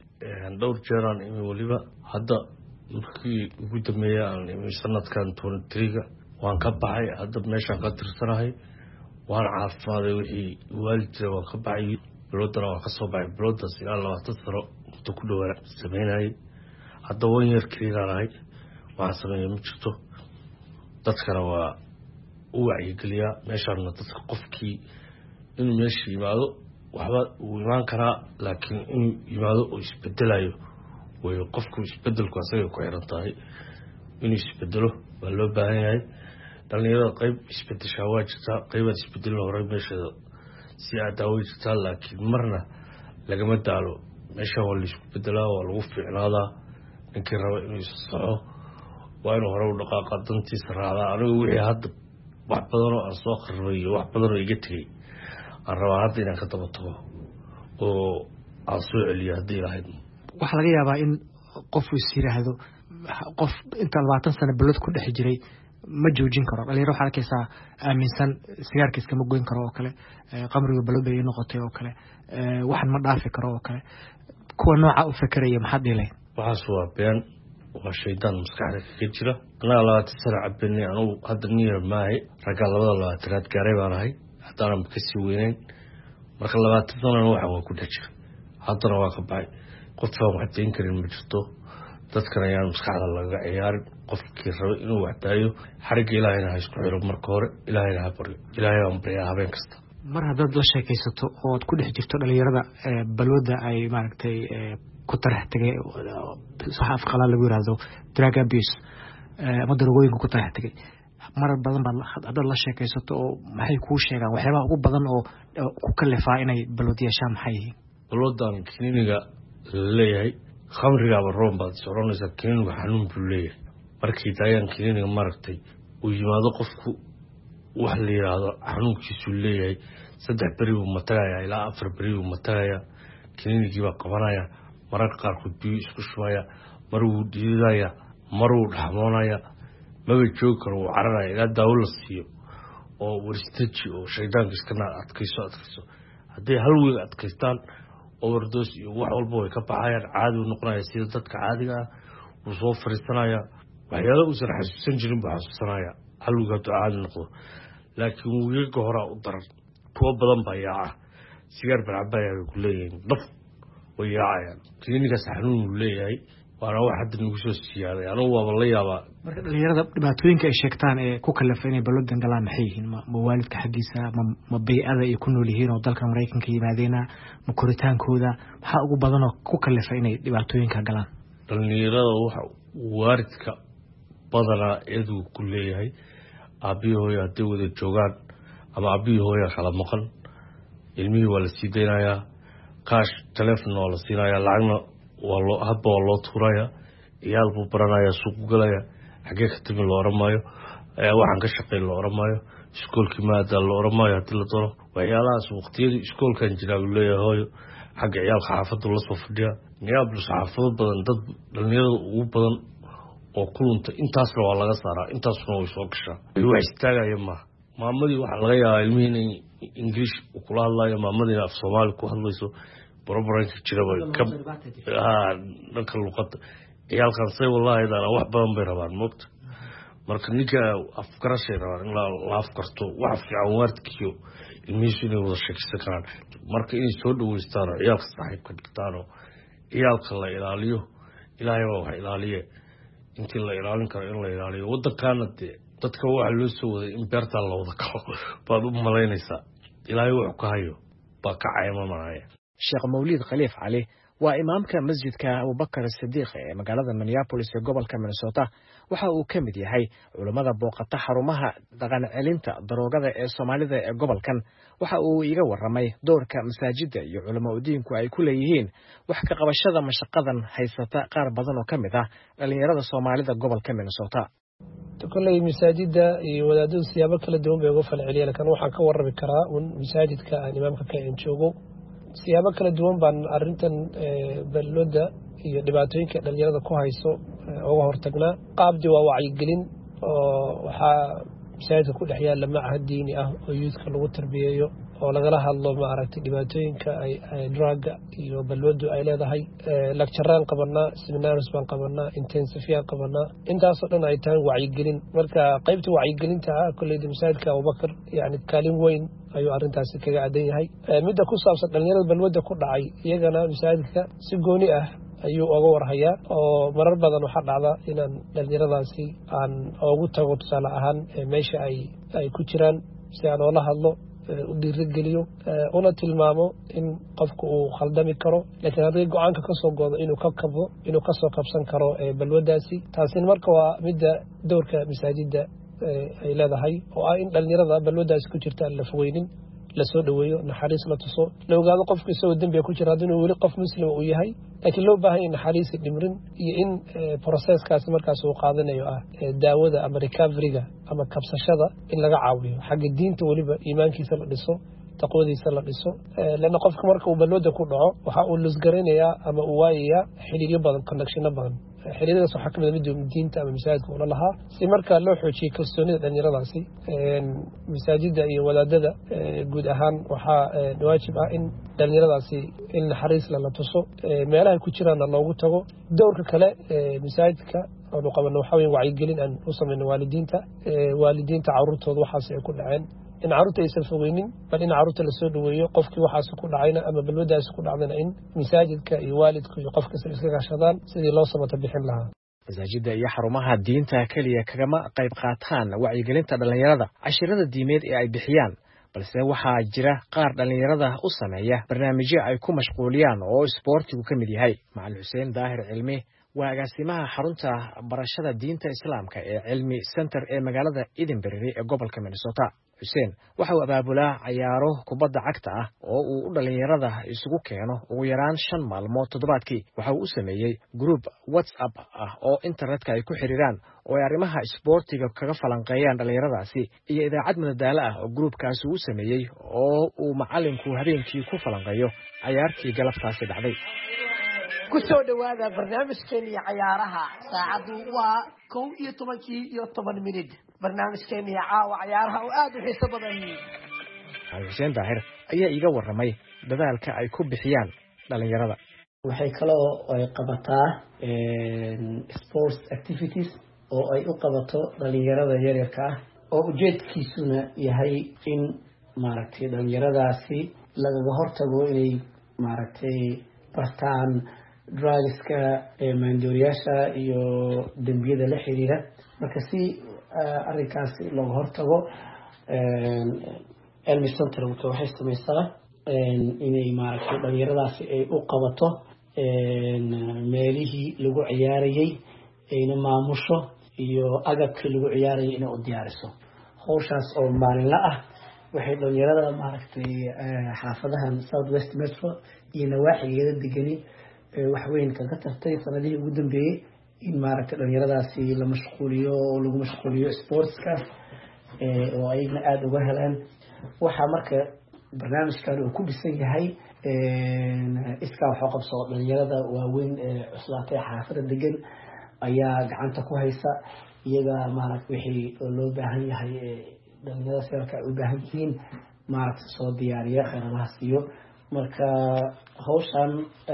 dhowr jeer aan imi waliba hadda markii ugu dambeeyay aan imi sanadkan twenty-three-ga waan ka baxay hadda meeshaan ka tirsanahay waan caafimaaday wixii waalidkay waan ka baxay biloodana waan ka soo baxay biloodaas ilaa labaatan sano muddo ku dhawaa sameynayay hadda waan yar keliyaanahay waxaan sameeyay ma jirto dadkana waa u wacyigeliyaa meeshaana dadka qofkii inuu meesha yimaado waxba uu imaan karaa laakiin inuu yimaado oo isbedelayo way qofku isbedelku asaga ku xiran tahay inuu isbedelo waa loo baahan yahay dhalinyarada qayb isbedeshaa waa jirtaa qaybaan isbedelin hore meesheeda si aadaa way jirtaa laakiin marna lagama daalo meeshaan waa laisku bedelaa waa lagu fiicnaadaa ninkii raba inuu isa soco waa inuu hore u dhaqaaqa dantiisa raacdaa anigu wixii hadda wax badanoo aan soo qaribay iyo wax badanoo iga tegay aan rabaa hadda inaan ka daba tago oo aan soo celiyo haddii lahayd waxaa laga yaabaa in qof is yiraahdo qof inta labaatan sano balad ku dhex jiray ma joojin karo dhalinyaro waxaa arkaysaa aaminsan sigaarka iskama goyn karo oo kale qamriga balad bay noqotay oo kale waxan ma dhaafi karo oo kale kuwa nooca u fakaraya maxaa dhilay waxaas waa been waa shaydaan maskaxda kaga jira anaa labaatan sano cabinay anugu hadda niyar maahay raggaa labada labaatanaad gaaray baan ahay haddaanan kasii weyneyn marka labaatan sanona waxaan waa ku dhex jira haddana waa ka baxay qofkaan wax dayn karin ma jirto dadkan ayaan maskaxda laga ciyaarin qofkii raba inuu waxdaayo xarigga ilaahayna ha isku xiro marka hore ilaahayna ha baryo ilaahay aan baryaa habeen kasta mar haddaad la sheekaysato ood ku dhex jirto dhalinyarada balwadda ay maaragtay ku tarax tegay sax afqalaa lagu yiraahdo drug abuse ama darooyinka ku tarax tegay marar badan baad haddaad la sheekaysato oo maxay kuu sheegaan waxyaabaha ugu badan oo ku kalifaa inay balwad yeeshaan maxay yihiin balwaddan kiniiniga leeyahay khamrigaaba roon baad soconaysaa kiniiniga xanuun buu leeyahay markii daayaan kiniiniga maaragtay uu yimaado qofku wax la yiraahdo xanuunkiisu leeyahay saddex beri buu matagayaa ilaa afar beri buu matagayaa kiniinigii baa qabanaya mararka qaarkood biyo isku shubaya mar wuu dhiidaya mar wuu dhaxmoonaya maba joogi karo wuu cararaya ilaa daawo la siiyo oo waristaji oo shaydaanka iskana adkayso adkayso hadday hal weeg adkaystaan overdoos iyo wax walba way ka baxayaan caadi uu noqonaya sida dadka caadiga ah wuu soo fariisanaya waxyaalo uusan xasuusan jirin buu xasuusanaya hal weeg hadduu caadi noqdo laakiin weegaga horaa u daran kuwa badan baa yaaca sigaar barcabaya bay ku leeyihiin dhaf way yaacayaan kiniinigaas xanuun uu leeyahay waana wax hadda nagu soo siyaaday anugu waaba la yaabaa marka dhalinyarada dhibaatooyinka ay sheegtaan ee ku kalafa inay balwadan galaan maxay yihiin ma waalidka xaggiisa ma bay'ada ay ku nool yihiin oo dalka Mareykanka yimaadeena ma koritaankooda maxaa ugu badan oo ku kalafa inay dhibaatooyinka galaan dhalinyarada waxa waalidka badanaa eedu ku leeyahay aabihooya hadday wada joogaan ama aabihooya kala maqan ilmihii waa la sii daynayaa kaash teleefon waa la siinayaa lacagna waa loo hadba waa loo tuurayaa iyaal buu baranayaa suuq galaya xaggee ka timi la oran maayo waxaan ka shaqeyn la oran maayo iskoolkii maada la oran maayo haddii la daro waxyaalahaas waqtiyadii iskoolkan jiraa uu leeyahay hooyo xagga ciyaalka xaafadda la soo fadhiya Minneapolis xaafado badan dad dhalinyarada ugu badan oo kulunta intaasna waa laga saaraa intaasna way soo gashaa wax istaagaya maaha maamadii waxaa laga yaabaa ilmihii inay English kula hadlayo maamadii af Soomaali ku hadlayso barabaranka jiraba ka ah dhanka luqadda ciyaalkan say wallahi dana wax badan bay rabaan moogta marka ninka afkarashay rabaan in la afkarto wax fiican wardkiyo ilmihiisu inay wada sheekaysan karaan marka inay soo dhaweystaan ciyaalka saaxiibka dhigtaano ciyaalka la ilaaliyo ilaahay waa wax ilaaliye intii la ilaalin karo in la ilaaliyo waddankaana dee dadka waxa loo soo waday in beerta la wada kalo baad u malaynaysaa ilaahay wuxuu ka hayo baa ka caymanaya Sheekh Mawlid Khaliif Ali waa imaamka masjidka Abubakar Sidiiq ee magaalada Minneapolis ee gobolka Minnesota waxa uu ka mid yahay culimada booqata xarumaha dhaqan celinta daroogada ee Soomaalida ee gobolkan waxa uu iga waramay doorka masaajidda iyo culimo diinku ay ku leeyihiin wax ka qabashada mashaqadan haysata qaar badan oo ka mid ah dhalinyarada Soomaalida gobolka Minnesota kolay masaajidda iyo wadaadadu siyaabo kala duwan bay uga falceliyeen kan waxaan ka warrami karaa un masaajidka aan imaamka ka joogo siyaabo kala duwan baan arrintan balwada iyo dhibaatooyinka dhalinyarada ku hayso uga hortagnaa qaabdi waa wacyigelin oo waxaa masaajidka ku dhex yaalla macahad diini ah oo youthka lagu tarbiyeeyo oo lagala hadlo maaragtay dhibaatooyinka ay drugga iyo balwadu ay leedahay lecturaan qabanaa seminars baan qabanaa intensifyaan qabanaa intaasoo dhan ay tahay wacyigelin marka qaybta wacyigelinta ah kolleyda masaajidka Abubakar yani kaalin weyn ayuu arrintaasi kaga adan yahay midda ku saabsan dhalinyarada balwada ku dhacay iyagana masaajidka si gooni ah ayuu uga warhayaa oo marar badan waxaa dhacda inaan dhalinyaradaasi aan ugu tago tusaale ahaan meesha ay ay ku jiraan si aan oola hadlo u dhiirigeliyo una tilmaamo in qofku uu khaldami karo laakiin haddii go-aanka ka soo goodo inuu ka kabdo inuu ka soo kabsan karo balwadaasi taasina marka waa midda dowrka masaajidda ay leedahay oo ah in dhalinyarada balwadaasi ku jirta la fogeynin la soo dhaweeyo naxariis la tuso la ogaado qofku isagoo dembiga ku jira haddii weli qof muslima uu yahay laakiin loo baahan yahay naxariis dhimrin iyo in processkaasi markaas uu qaadanayo ah daawada ama recoveryga ama kabsashada in laga caawiyo xagga diinta weliba iimaankiisa la dhiso taqwadiisa la dhiso lana qofka marka uu balwada ku dhaco waxa uu lusgaranayaa ama uu waayayaa xiriiryo badan connectiono badan xiriiradaas waxaa kamid mid diinta ama masaajidka ula lahaa si marka loo xoojiyo kalsoonida dhalinyaradaasi masaajidda iyo wadaadada guud ahaan waxaa waajib ah in dhalinyaradaasi in naxariis la tuso meelaha ku jiraana loogu tago dowrka kale masaajidka aanu qabano waxaa weeye wacyigelin aan u samayno waalidiinta waalidiinta caruurtooda waxaas ay ku dhaceen in carruurta aysan fogeynin bal in carruurta lasoo dhaweeyo qofkii waxaas ku dhacayna ama balwadaas ku dhacdana in masaajidka iyo waalidku iyo qof kasta iska kaashadaan sidii loo samata bixin lahaa. masaajidda iyo xarumaha diinta kaliya kagama qayb qaataan wacyigelinta dhalinyarada cashirada diimeed ee ay bixiyaan, balse waxaa jira qaar dhalinyarada u sameeya barnaamijyo ay ku mashquuliyaan oo isboortigu ka mid yahay. Macalin Xuseen Daahir Cilmi waa agaasimaha xarunta barashada diinta islaamka ee Cilmi Center ee magaalada Edinburgh ee gobolka Minnesota. Xuseen waxa uu abaabulaa ciyaaro kubadda cagta ah oo uu u dhalinyarada isugu keeno ugu yaraan shan maalmood toddobaadkii. Waxa uu u sameeyey group WhatsApp ah oo internetka ay ku xiriiraan oo ay arrimaha isboortiga kaga falanqeeyaan dhalinyaradaasi, iyo idaacad madadaalo ah oo groupkaasi uu sameeyey oo uu macalinku habeenkii ku falanqeeyo ciyaartii galabtaasi dhacday. ku soo dhawaada barnaamijkeena ciyaaraha saacadu waa kow iyo tobankii iyo toban minid. barnaamijkeena caawa ciyaaraha oo aad u xiiso badan. Xuseen Daahir ayaa iga warramay dadaalka ay ku bixiyaan dhalinyarada. waxay kaloo ay qabataa sports activities oo ay u qabato dhalinyarada yaryarka ah oo ujeedkiisuna yahay in maaragtay dhalinyaradaasi lagaga hortago inay maaragtay bartaan drugska maandooriyaasha iyo dembiyada la xiriira. marka si arrinkaasi looga hortago Cilmi Center waxay samaysaa inay maaragtay dhalinyaradaasi ay u qabato meelihii lagu ciyaarayay ayna maamusho iyo agabkii lagu ciyaarayay inay u diyaariso. hawshaas oo maalinla ah waxay dhalinyarada maaragtay xaafadahan South West Metro iyo nawaaxigeeda degani wax weyn kaga tartay sanadihii ugu dambeeyay in maaragtay dhalinyaradaasi la mashquuliyo oo lagu mashquuliyo sportska oo ayna aad uga helaan. waxaa marka barnaamijkan uu ku dhisan yahay iskaa wax u qabso dhalinyarada waaweyn ee cuslaatay xaafada degan ayaa gacanta ku haysa, iyaga maaragtay wixii loo baahan yahay dhalinyarada seelka ay u baahan yihiin maaragtay soo diyaariya kheyraha siiyo. marka hawshan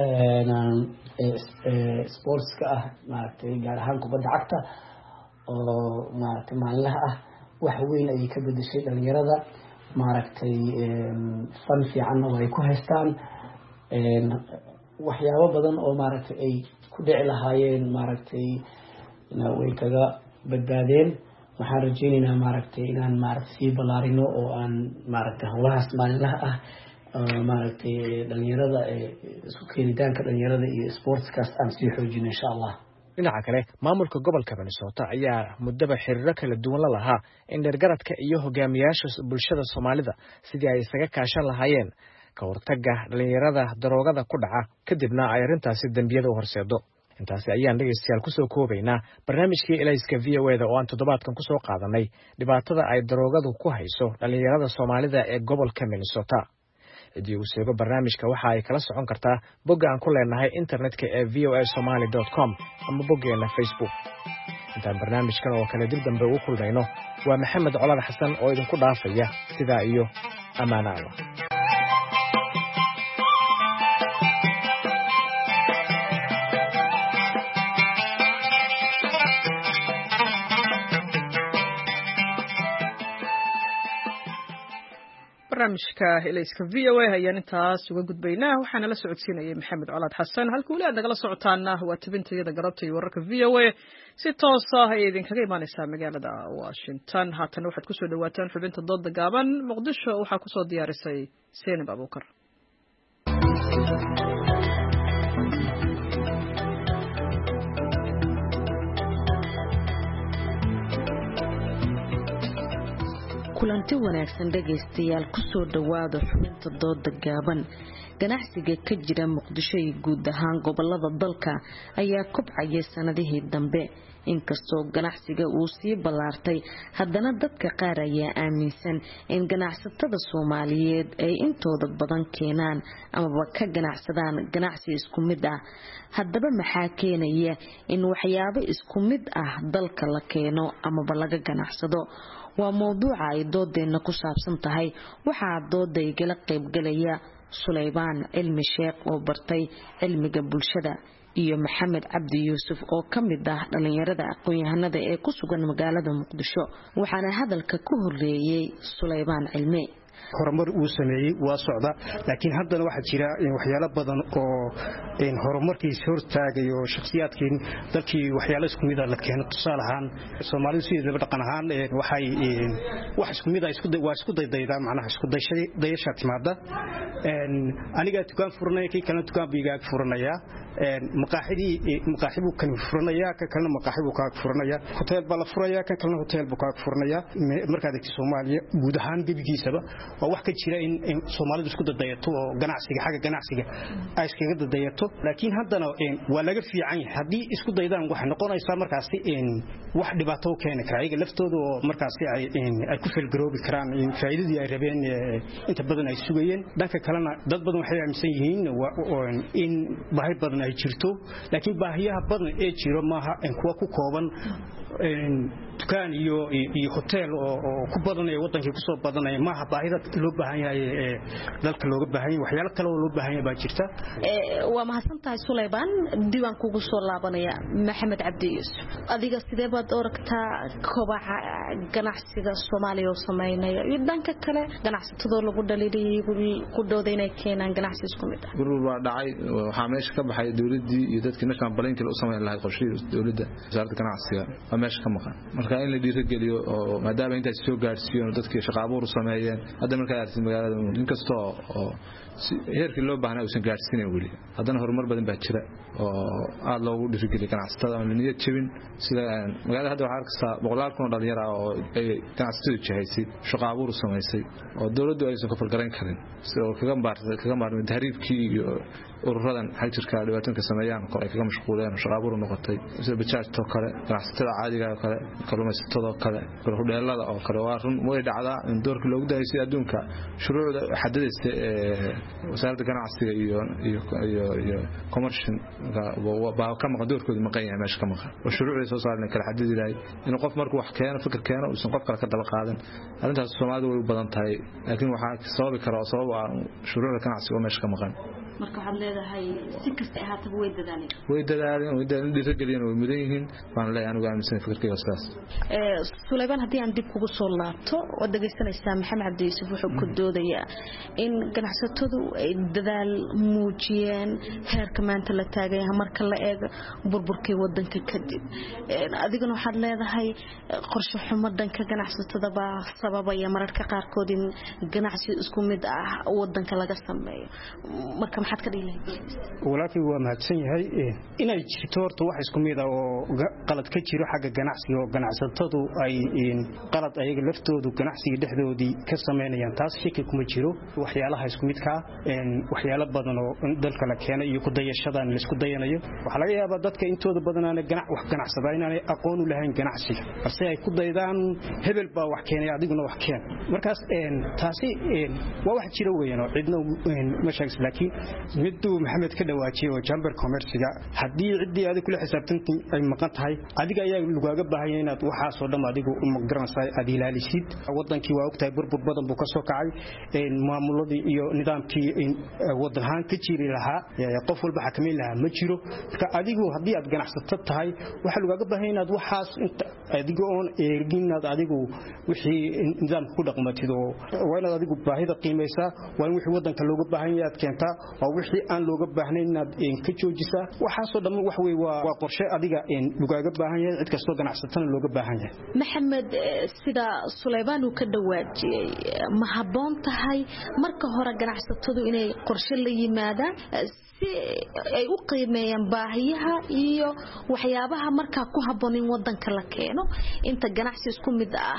sportska ah maaragtay gaar ahaan kubadda cagta oo maaragtay maalinlaha ah wax weyn ayay ka bedeshay dhalinyarada. maaragtay fan fiicanna way ku haystaan, waxyaabo badan oo maaragtay ay ku dhici lahaayeen maaragtay way kaga badbaadeen. waxaan rajaynaynaa maaragtay inaan maaragtay sii ballaarino oo aan maaragtay howlahaas maalinlaha ah maaragtay dhalinyarada isku keenitaanka dhalinyarada iyo sportskaas aan sii xoojino insha allah. dhinaca kale maamulka gobolka Minnesota ayaa muddaba xiriiro kala duwan la lahaa in dhergaradka iyo hogaamiyaasha bulshada Soomaalida sidii ay isaga kaashan lahaayeen ka hortagga dhalinyarada daroogada ku dhaca kadibna ay arrintaasi dambiyada u horseedo. intaasi ayaan dhegeystayaal kusoo koobaynaa barnaamijkii Elayska V O A da oo aan toddobaadkan kusoo qaadanay dhibaatada ay daroogadu ku hayso dhalinyarada Soomaalida ee gobolka Minnesota. haddii uu sheego barnaamijka waxa ay kala socon kartaa bogga aan ku leenahay internetka ee v o a somali dot com ama boggeena Facebook. intaan barnaamijkan oo kale dib dambe ugu kulmayno waa Maxamed Colad Xasan oo idinku dhaafaya sidaa iyo amaana Allah. barnaamijka Elayska V O A ayaan intaas uga gudbaynaa. waxaana la socodsiinayay Maxamed Colad Xasan. halkuu leed nagala socotaana waa tibintayada galabta iyo wararka V O A si toos ah ay idinkaga imaanaysaa magaalada Washington. haatan waxaad kusoo dhawaataan xubinta dooda gaaban. Muqdisho waxaa kusoo diyaarisay Seenab Abuukar. kulanti wanaagsan dhageystayaal kusoo dhawaada xubinta dooda gaaban. ganacsiga ka jira Muqdisho iyo guud ahaan gobolada dalka ayaa kobcaya sanadihii dambe. inkastoo ganacsiga uu sii ballaartay, haddana dadka qaar ayaa aaminsan in ganacsatada Soomaaliyeed ay intooda badan keenaan amaba ka ganacsadaan ganacsi isku mid ah. haddaba maxaa keenaya in waxyaabo isku mid ah dalka la keeno amaba laga ganacsado? waa mowduuca ay doodeena ku saabsan tahay. waxaa dooda igala qayb galaya Sulaymaan Cilmi Sheekh oo bartay cilmiga bulshada iyo Maxamed Cabdi Yuusuf oo kamid ah dhalinyarada aqoon-yahanada ee ku sugan magaalada Muqdisho waxaana hadalka ku horeeyay Sulaymaan Cilmi horumar uu sameeyay waa socda laakiin haddana waxa jira waxyaalo badan oo in horumarkiis hortaagay oo shakhsiyaadkeen dalkii waxyaalo isku mid ah la keenay tusaale ahaan Soomaalidu sidoo dhaqan ahaan waxay wax isku mid ah isku waa isku daydayda macnaha isku dayshay dayasha timaada een aniga tukaan furnay kii kale tukaan biiga furnaya een maqaaxidii maqaaxibu kan furnaya ka kale maqaaxibu ka furnaya hotel bala furaya ka kale hotel bu ka furnaya markaad ka Soomaaliya guud ahaan dibigiisaba waa wax ka jira in Soomaalidu isku dadayato oo ganacsiga xaga ganacsiga ay iskaga dadayato laakiin haddana waa laga fiican yahay hadii isku daydaan wax noqonaysa markaas in wax dhibaato keeni kara iyaga laftooda oo markaas ay ay ku filgaroobi karaan in faa'iidadii ay rabeen inta badan ay sugayeen dhanka kalena dad badan waxay aaminsan yihiin in baahi badan ay jirto laakiin baahiyaha badan ee jiro maaha in kuwa ku kooban dukaan iyo iyo hotel oo ku badanay wadankii ku soo badanay maaha baahida loo baahan yahay ee dalka looga baahan yahay waxyaalo kale oo loo baahan yahay baa jirta ee waa mahadsantahay Sulaymaan diiwaan kugu soo laabanaya Maxamed Cabdi Yuusuf adiga sidee baad oragtaa kobaca ganacsiga Soomaaliya oo sameeynaya iyo dhanka kale ganacsatada lagu dhaliilay ku doodaynay keenan ganacsi isku mid ah gurur waa dhacay waxa meesha ka baxay dawladii iyo dadkii national planning u sameeyay lahayd qorshihii dawladda wasaaradda ganacsiga waa meesha ka maqan marka in la dhiirigeliyo oo maadaama inta soo gaarsiiyo dadkii shaqo abuur sameeyeen hadda marka ay magaalada inkastoo oo heerkii loo baahnaa uusan gaarsiinay wali haddana horumar badan baa jira oo aad loogu dhiirigeliyo ganacsatada aan niyad jabin sida magaalada hadda waxa arkaysaa boqolaal kun oo dhalinyaro oo ay ganacsatada jihaysay shaqo abuur sameysay oo dawladdu aysan ka falgaran karin sidoo kaga baartay kaga maarmay tahriibkii iyo ururadan xajirka dhibaatanka sameeyaan oo ay kaga mashquuleen shaqo abuur noqotay sida bajaajto kale ganacsatada caadiga ah kale kalluumaysatada kale hudheelada oo kale waa run way dhacdaa in doorka loogu daayay adduunka shuruucda xadadaysta ee wasaaradda ganacsiga iyo iyo iyo commercial baa ka maqan doorkooda maqan yahay meesha ka maqan oo shuruucda soo saarnay kala xadidi lahayd in qof markuu wax keeno fikir keeno uusan qof kale ka daba qaadan arrintaas Soomaalidu way u badan tahay laakiin waxa sababi kara sabab ah shuruucda ganacsiga meesha ka maqan marka waxaad leedahay si kasta ahaataba way dadaaleen way dadaaleen way dadaaleen dhiirigeliyeen way mudan yihiin waan leeyahay anigu aaminsan fikirkayga sidaas ee Sulaymaan hadii aan dib kugu soo laabto oo dhageysanaysaa Maxamed Cabdi Yuusuf wuxuu ku doodayaa in ganacsatadu ay dadaal muujiyeen heerka maanta la taagay marka la eego burburkii wadanka kadib adiguna waxaad leedahay qorshe xumo dhanka ganacsatada baa sababaya mararka qaarkood in ganacsi isku mid ah wadanka laga sameeyo marka maxaad ka dhiilay walaalkii waa mahadsan yahay inay jirto horta wax isku mid ah oo qalad ka jiro xagga ganacsiga oo ganacsatadu ay qalad ayaga laftoodu ganacsiga dhexdoodii ka sameeyaan taas shaki kuma jiro waxyaalaha isku midka ah waxyaalo badan oo dalka la keenay iyo ku dayashadaan la isku dayanayo waxa laga yaabaa dadka intooda badan aan ganac wax ganacsada inaan aqoon u lahayn ganacsiga balse ay ku daydaan hebel baa wax keenay adiguna wax keen markaas taasi waa wax jiro weeyaan oo cidna ma sheegis laakiin miduu Maxamed ka dhawaajiyay oo chamber commerce-ga hadii cidii aad kula xisaabtantii ay maqan tahay adiga ayaa lugaaga baahan yahay inaad waxa soo dham adigu uma garansay aad ilaalisid wadankii waa ogtahay burbur badan buu ka soo kacay in maamuladii iyo nidaamkii wadanhaan ka jiri lahaa qof walba xakameyn lahaa ma jiro marka adigu hadii aad ganacsato tahay waxa lugaaga baahan inaad waxaas inta adigu oon eerginaad adigu wixii nidaamka ku dhaqmatid oo waa inaad adigu baahida qiimeysaa waa in wixii wadanka looga baahan yahay keenta oo wixii aan looga baahnayn inaad ka joojisa waxa soo dhammaan wax weey waa qorshe adiga in lugaaga baahan yahay cid kasto ganacsatana looga baahan yahay Maxamed sida Sulaymaan uu ka dhawaajiyay ma haboon tahay marka hore ganacsatadu inay qorshe la yimaadaan si ay u qiimeeyaan baahiyaha iyo waxyaabaha marka ku haboon in wadanka la keeno inta ganacsi isku mid ah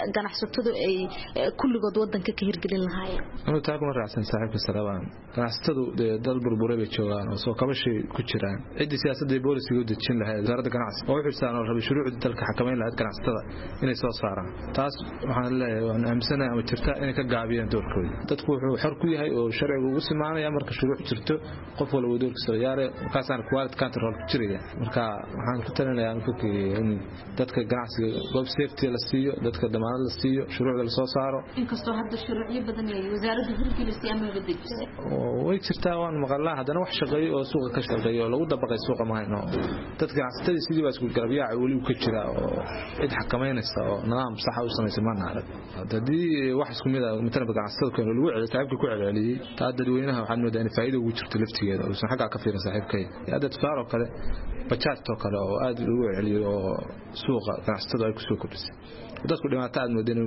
ganacsatadu ay kulligood wadanka ka hirgelin lahaayeen anuu taa kuma raacsan saaxiibka Sulaymaan ganacsatadu ganacsatadu dal burburay bay joogaan oo soo kabashay ku jiraan cidii siyaasadda booliska u dejin lahayd wasaaradda ganacsiga oo xilsaan oo rabay shuruucda dalka xakameyn lahayd ganacsatada inay soo saaraan taas waxaan leeyahay waan aaminsanahay ama jirta inay ka gaabiyaan doorkooda dadku wuxuu xor ku yahay oo sharcigu ugu simaanaya marka shuruuc jirto qof walba doorkiisa yaare kaasaan quality control ku jiraya marka waxaan ku talinayaa in dadka ganacsiga goob safety la siiyo dadka damaanad la siiyo shuruucda la soo saaro inkastoo hadda shuruucyo badan ay wasaaradda hirgelisay ama la dejisay way jirtaa waan maqalnaa haddana wax shaqeeyo oo suuqa ka shaqeeyo oo lagu dabaqay suuqa ma hayno dadka ganacsatada sidii baa isku garabyaca weli ka jira oo cid xakameynaysa oo nidaam sax u samaysan ma naarag haddii wax isku mid ah midna ganacsatada kan lagu celiyo saaxiibka ku celceliyay taa dadweynaha waxaan moodaa in faa'iido ugu jirto laftigeeda oo san xagga ka fiirin saaxiibkay hadda tusaale kale bajaajto kale oo aad lagu celiyo oo suuqa ganacsatada ay ku soo kordhisay dadku dhimaato aad moodeen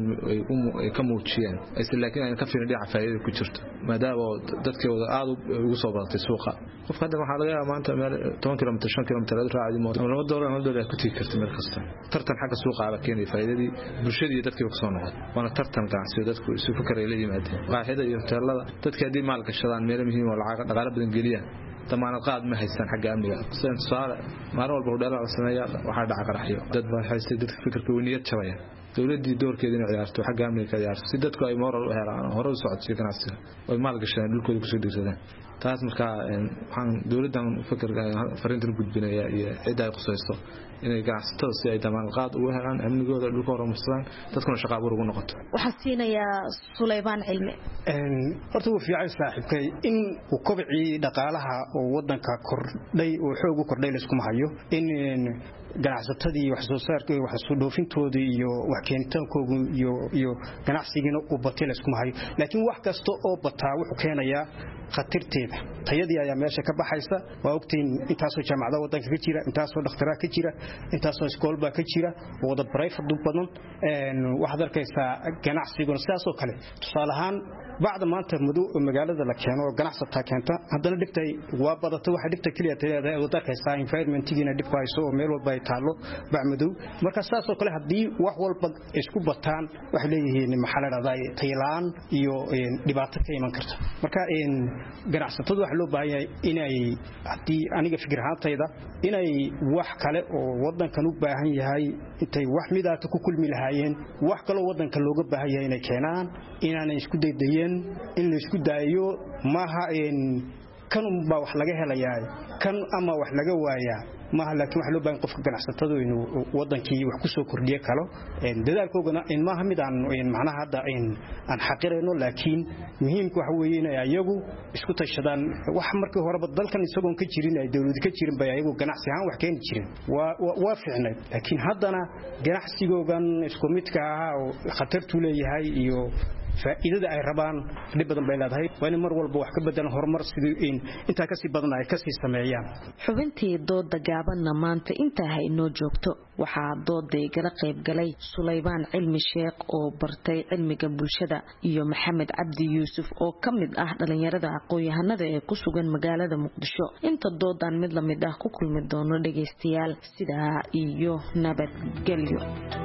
ay ka muujiyeen aysan laakiin ay ka fiirin dhinaca faa'iido ku jirto maadaama dadkooda aad ugu soo badatay suuqa qofka hadda waxa laga yaabaa maanta meel toban kiiloomitir shan kiiloomitir aad raacdi mooto laba doolar hal doolar ku tii karto meel kasta tartan xagga suuqa ah keenay faa'iidadii bulshada iyo dadkii ku soo noqday waana tartan ganacsi dadku isu fikir ay la yimaadeen waaxida iyo hoteelada dadka hadii maal gashadaan meel muhiim oo lacag dhaqaale badan geliyaan damaanad qaad ma haysan xagga amniga sida su'aal maalin walba u dheeraad sameeyaa waxa dhaca qaraxyo dad baa haystay dadka fikirka weyniyad jabaya dawladii doorkeeda inay ciyaarto xagga amniga ka ciyaarto si dadku ay moral u helaan hore u socodsiin ganacsiga oo maal gashadaan dhulkooda ku soo dirsadaan taas marka waxaan dawladdan fikirka fariintan gudbinaya iyo cid ay qosayso inay ganacsatada si ay damaanad qaad ugu helaan amnigooda dhulka horumarsadaan dadkuna shaqo abuur ugu noqoto waxaa siinayaa Sulaymaan Cilmi horta uu fiican saaxiibkay in uu kobcii dhaqaalaha oo wadanka kordhay oo xoog u kordhay la isku hayo in ganacsatadii wax soo saarka wax soo dhoofintooda iyo wax keenitaankooda iyo iyo ganacsigiina uu batay la isku hayo laakiin wax kasta oo bataa wuxuu keenayaa khatarteeda tayadii ayaa meesha ka baxaysa waa ogtiin intaasoo jaamacadaha wadanka ka jira intaasoo dhakhtaraa ka jira intaasoo iskoolba ka jira wada private badan een waxaad arkaysaa ganacsiguna sidaasoo kale tusaale ahaan bacda maanta muddo magaalada la keeno ganacsataa keenta haddana dhibtay waa badata waxa dhibta kaliya tayada wada arkaysaa environment-giina dhib hayso oo meel walba ay taalo bacmadow marka sidaasoo kale haddii wax walba isku bataan wax leeyihiin maxaladaada taylaan iyo dhibaato ka iman karta marka een ganacsatadu wax loo baahan yahay inay hadii aniga fikir ahaantayda inay wax kale oo wadankan u baahan yahay intay wax midaata ku kulmi lahaayeen wax kale oo wadanka looga baahan yahay inay keenaan inaan isku daydayeen in la isku daayo maaha in kan ba wax laga helayaa kan ama wax laga waayaa maaha laakiin wax loo baahan qofka ganacsatadu inuu wadankii wax ku soo kordhiyo kalo een dadaalkoodana in maaha mid aan in macnaha hadda in aan xaqireyno laakiin muhiimku waxa weeye in ayagu isku tashadaan wax markii horeba dalkan isagoon ka jirin ay dawladda ka jirin bay ayagu ganacsi ahaan wax keeni jirin waa waa fiicnay laakiin haddana ganacsigoodan isku midka ah oo khatartu leeyahay iyo faa'iidada ay rabaan dib badan bay leedahay waa in mar walba wax ka bedelan horumar sidii in inta ka sii badan ay ka sii sameeyaan xubintii dooda gaabanna maanta inta hay noo joogto waxaa dooday gala qayb galay Sulaymaan Cilmi Sheekh oo bartay cilmiga bulshada iyo Maxamed Cabdi Yuusuf oo kamid ah dhalinyarada aqoon-yahanada ee ku sugan magaalada Muqdisho inta doodan mid la mid ah ku kulmi doono dhageystayaal sida iyo nabadgelyo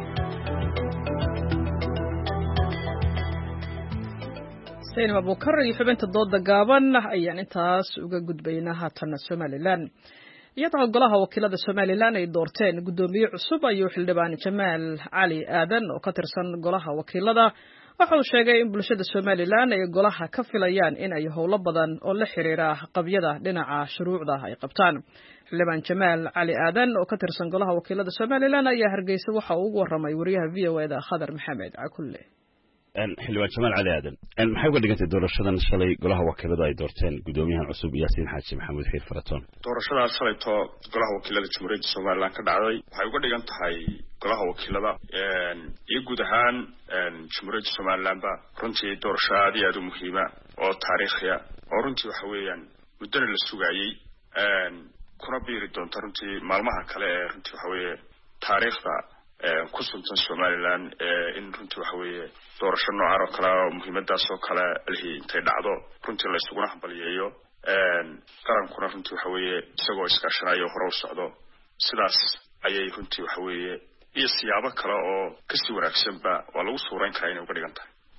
سينما بوكر يحبنت الضوء قابن أيان انتاس وقدبينها تنا سوماليلان يدعو قلها وكيلة سوماليلان اي دورتين قدومي عصوبة يوحل دبان جمال علي آدن وكترسان قلها وكيلة waxau sheegay in bulshada Soomaaliland ay golaha ka filayaan in ay howlo badan oo la xiriira qabyada dhinaca shuruucda ay qabtaan xildhibaan Jamaal Cali Aadan oo ka tirsan golaha wakiilada Soomaaliland ayaa Hargeysa waxa uu waramay wariyaha V O A da Khadar Maxamed Akulle xildhibaan Jamaal Cali Aadan maxay uga dhigantay doorashadan shalay golaha wakiilada ay doorteen gudoomiyaha cusub Yaasiin Xaaji Maxamuud Xiir Faraton doorashada shalay to golaha wakiilada Jamhuuriyadda Soomaaliland ka dhacday waxay uga dhigan tahay golaha wakiilada ee iyo guud ahaan Jamhuuriyadda Soomaaliland ba runtii doorasho aad iyo aad u muhiim ah oo taariikhi ah oo runtii waxa weeyaan muddo la sugayay kuna biiri doonta runtii maalmaha kale ee runtii waxa weeye taariikhda ku suntan Soomaaliland in runtii waxa weeye doorasho noocan oo kale oo muhiimadaas oo kale lihii intay dhacdo runtii la isugu hambaliyeeyo qarankuna runtii waxa weeye isagoo iskaashanayo hore u socdo sidaas ayay runtii waxa weeye iyo siyaabo kale oo ka sii wanaagsanba waa lagu suureyn karaa inay uga dhigan tahay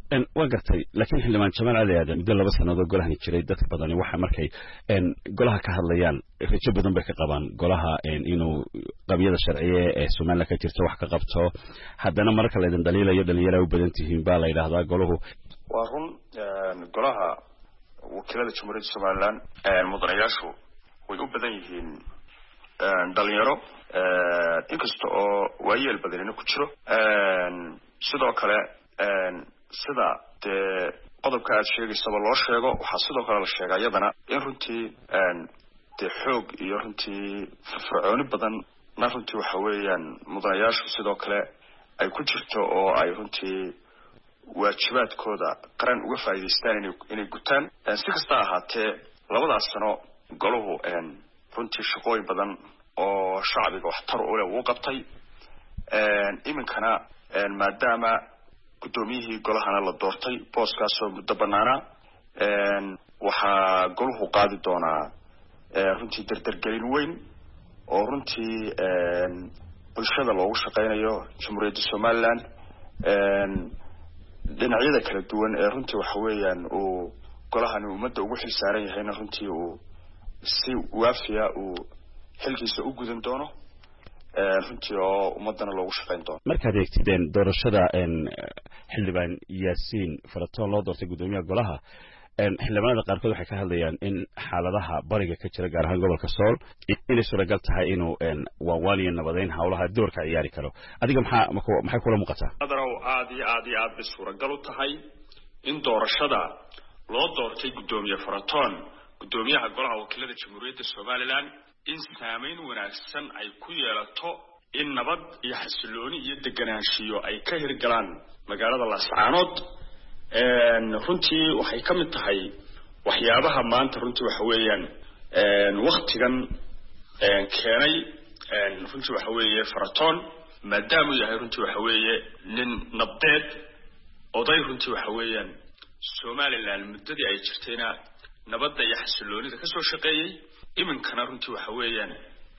ان وقرتي لكن xildhibaan Jamaal Cali Aadan muddo laba sanadood golahan jiray dadka badani waxa markay in golaha ka hadlayaan rajo badan bay ka qabaan golaha inuu qabiyada sharciye ee Soomaaliya ka jirto wax ka qabto haddana marka la idin daliilayo dhalinyaro u badan tihiin baa la yiraahdaa golahu waa run golaha wakiilada Jamhuuriyadda Soomaaliland ee mudanayaashu way u badan yihiin dhalinyaro inkasta oo waayeel badan ku jiro sidoo kale sida de qodobka aad sheegaysaba loo sheego waxa sidoo kale la sheegay iyadana in runtii de xoog iyo runtii firfircooni badan na runtii waxa weeyaan mudanayaashu sidoo kale ay ku jirto oo ay runtii waajibaadkooda qaran uga faa'iideystaan inay gutaan si kasta ahaatee labadaas sano golahu runtii shaqooyin badan oo shacbiga waxtar u leh uu qabtay iminkana maadaama gudoomiyihii golahana la doortay booskaas oo muddo banaana waxaa golahu qaadi doonaa runtii dardargelin weyn oo runtii bulshada loogu shaqeynayo Jamhuuriyadda Soomaaliland dhinacyada kala duwan ee runtii waxa weeyaan uu golahani ummadda ugu xil saaran yahayna runtii uu si waafiya uu xilkiisa u gudan doono runtii oo ummadana loogu shaqeyn doono markaad eegtideen doorashada xildhibaan Yaasiin Faratoon loo doortay gudoomiyaha golaha xildhibaanada qaarkood waxay ka hadlayaan in xaaladaha bariga ka jira gaar ahaan gobolka Sool inay suuragal tahay inuu waawaliyo nabadeyn hawlaha doorka ciyaari karo adiga maxaa maxay kula muuqataa adaraw aad iyo aad iyo aad bay suuragal u tahay in doorashada loo doortay gudoomiye Faratoon gudoomiyaha golaha wakiilada Jamhuuriyadda Soomaaliland in saameyn wanaagsan ay ku yeelato in nabad iyo xasilooni iyo deganaanshiyo ay ka hirgalaan magaalada Laascaanood runtii waxay ka mid tahay waxyaabaha maanta runtii waxa weeyaan waqtigan keenay runtii waxa weeye Faratoon maadaama uu yahay runtii waxa weeye nin nabdeed oday runtii waxa weeyaan Soomaaliland muddadii ay jirtayna nabadda iyo xasiloonida ka soo shaqeeyay iminkana runtii waxa weeyaan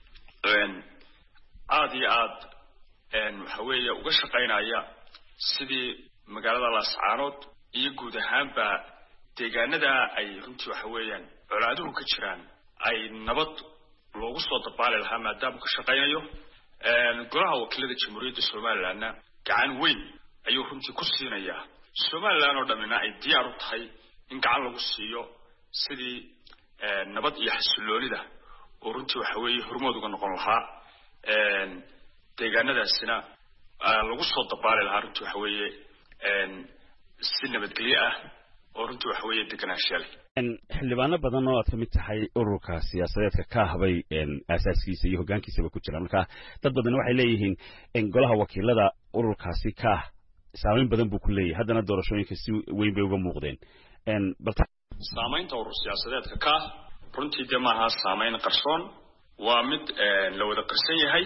aad iyo aad waxa weeye uga shaqeynaya sidii magaalada Laascaanood iyo guud ahaanba deegaanada ay runtii waxa weeyaan colaaduhu ka jiraan ay nabad loogu soo dabaali lahaa maadaama ka shaqeynayo golaha wakiilada Jamhuuriyadda Soomaaliland gacan weyn ayuu runtii ku siinayaa Soomaaliland oo dhamina ay diyaar u tahay in gacan lagu siiyo sidii nabad iyo xasiloonida oo runtii waxa weeye hormood uga noqon lahaa deegaanadaasina lagu soo dabaali lahaa runtii waxa weeye si nabadgelyo ah oo runtii waxa weeye deganaansho leh xildhibaano badan oo aad ka mid tahay ururka siyaasadeedka ka habay asaaskiisa iyo hoggaankiisaba ku jira marka dad badan waxay leeyihiin in golaha wakiilada ururkaasi ka saameyn badan buu ku leeyahay haddana doorashooyinka si weyn bay uga muuqdeen balta saameynta urur siyaasadeedka ka runtii de maaha saameyn qarsoon waa mid la wada qarsan yahay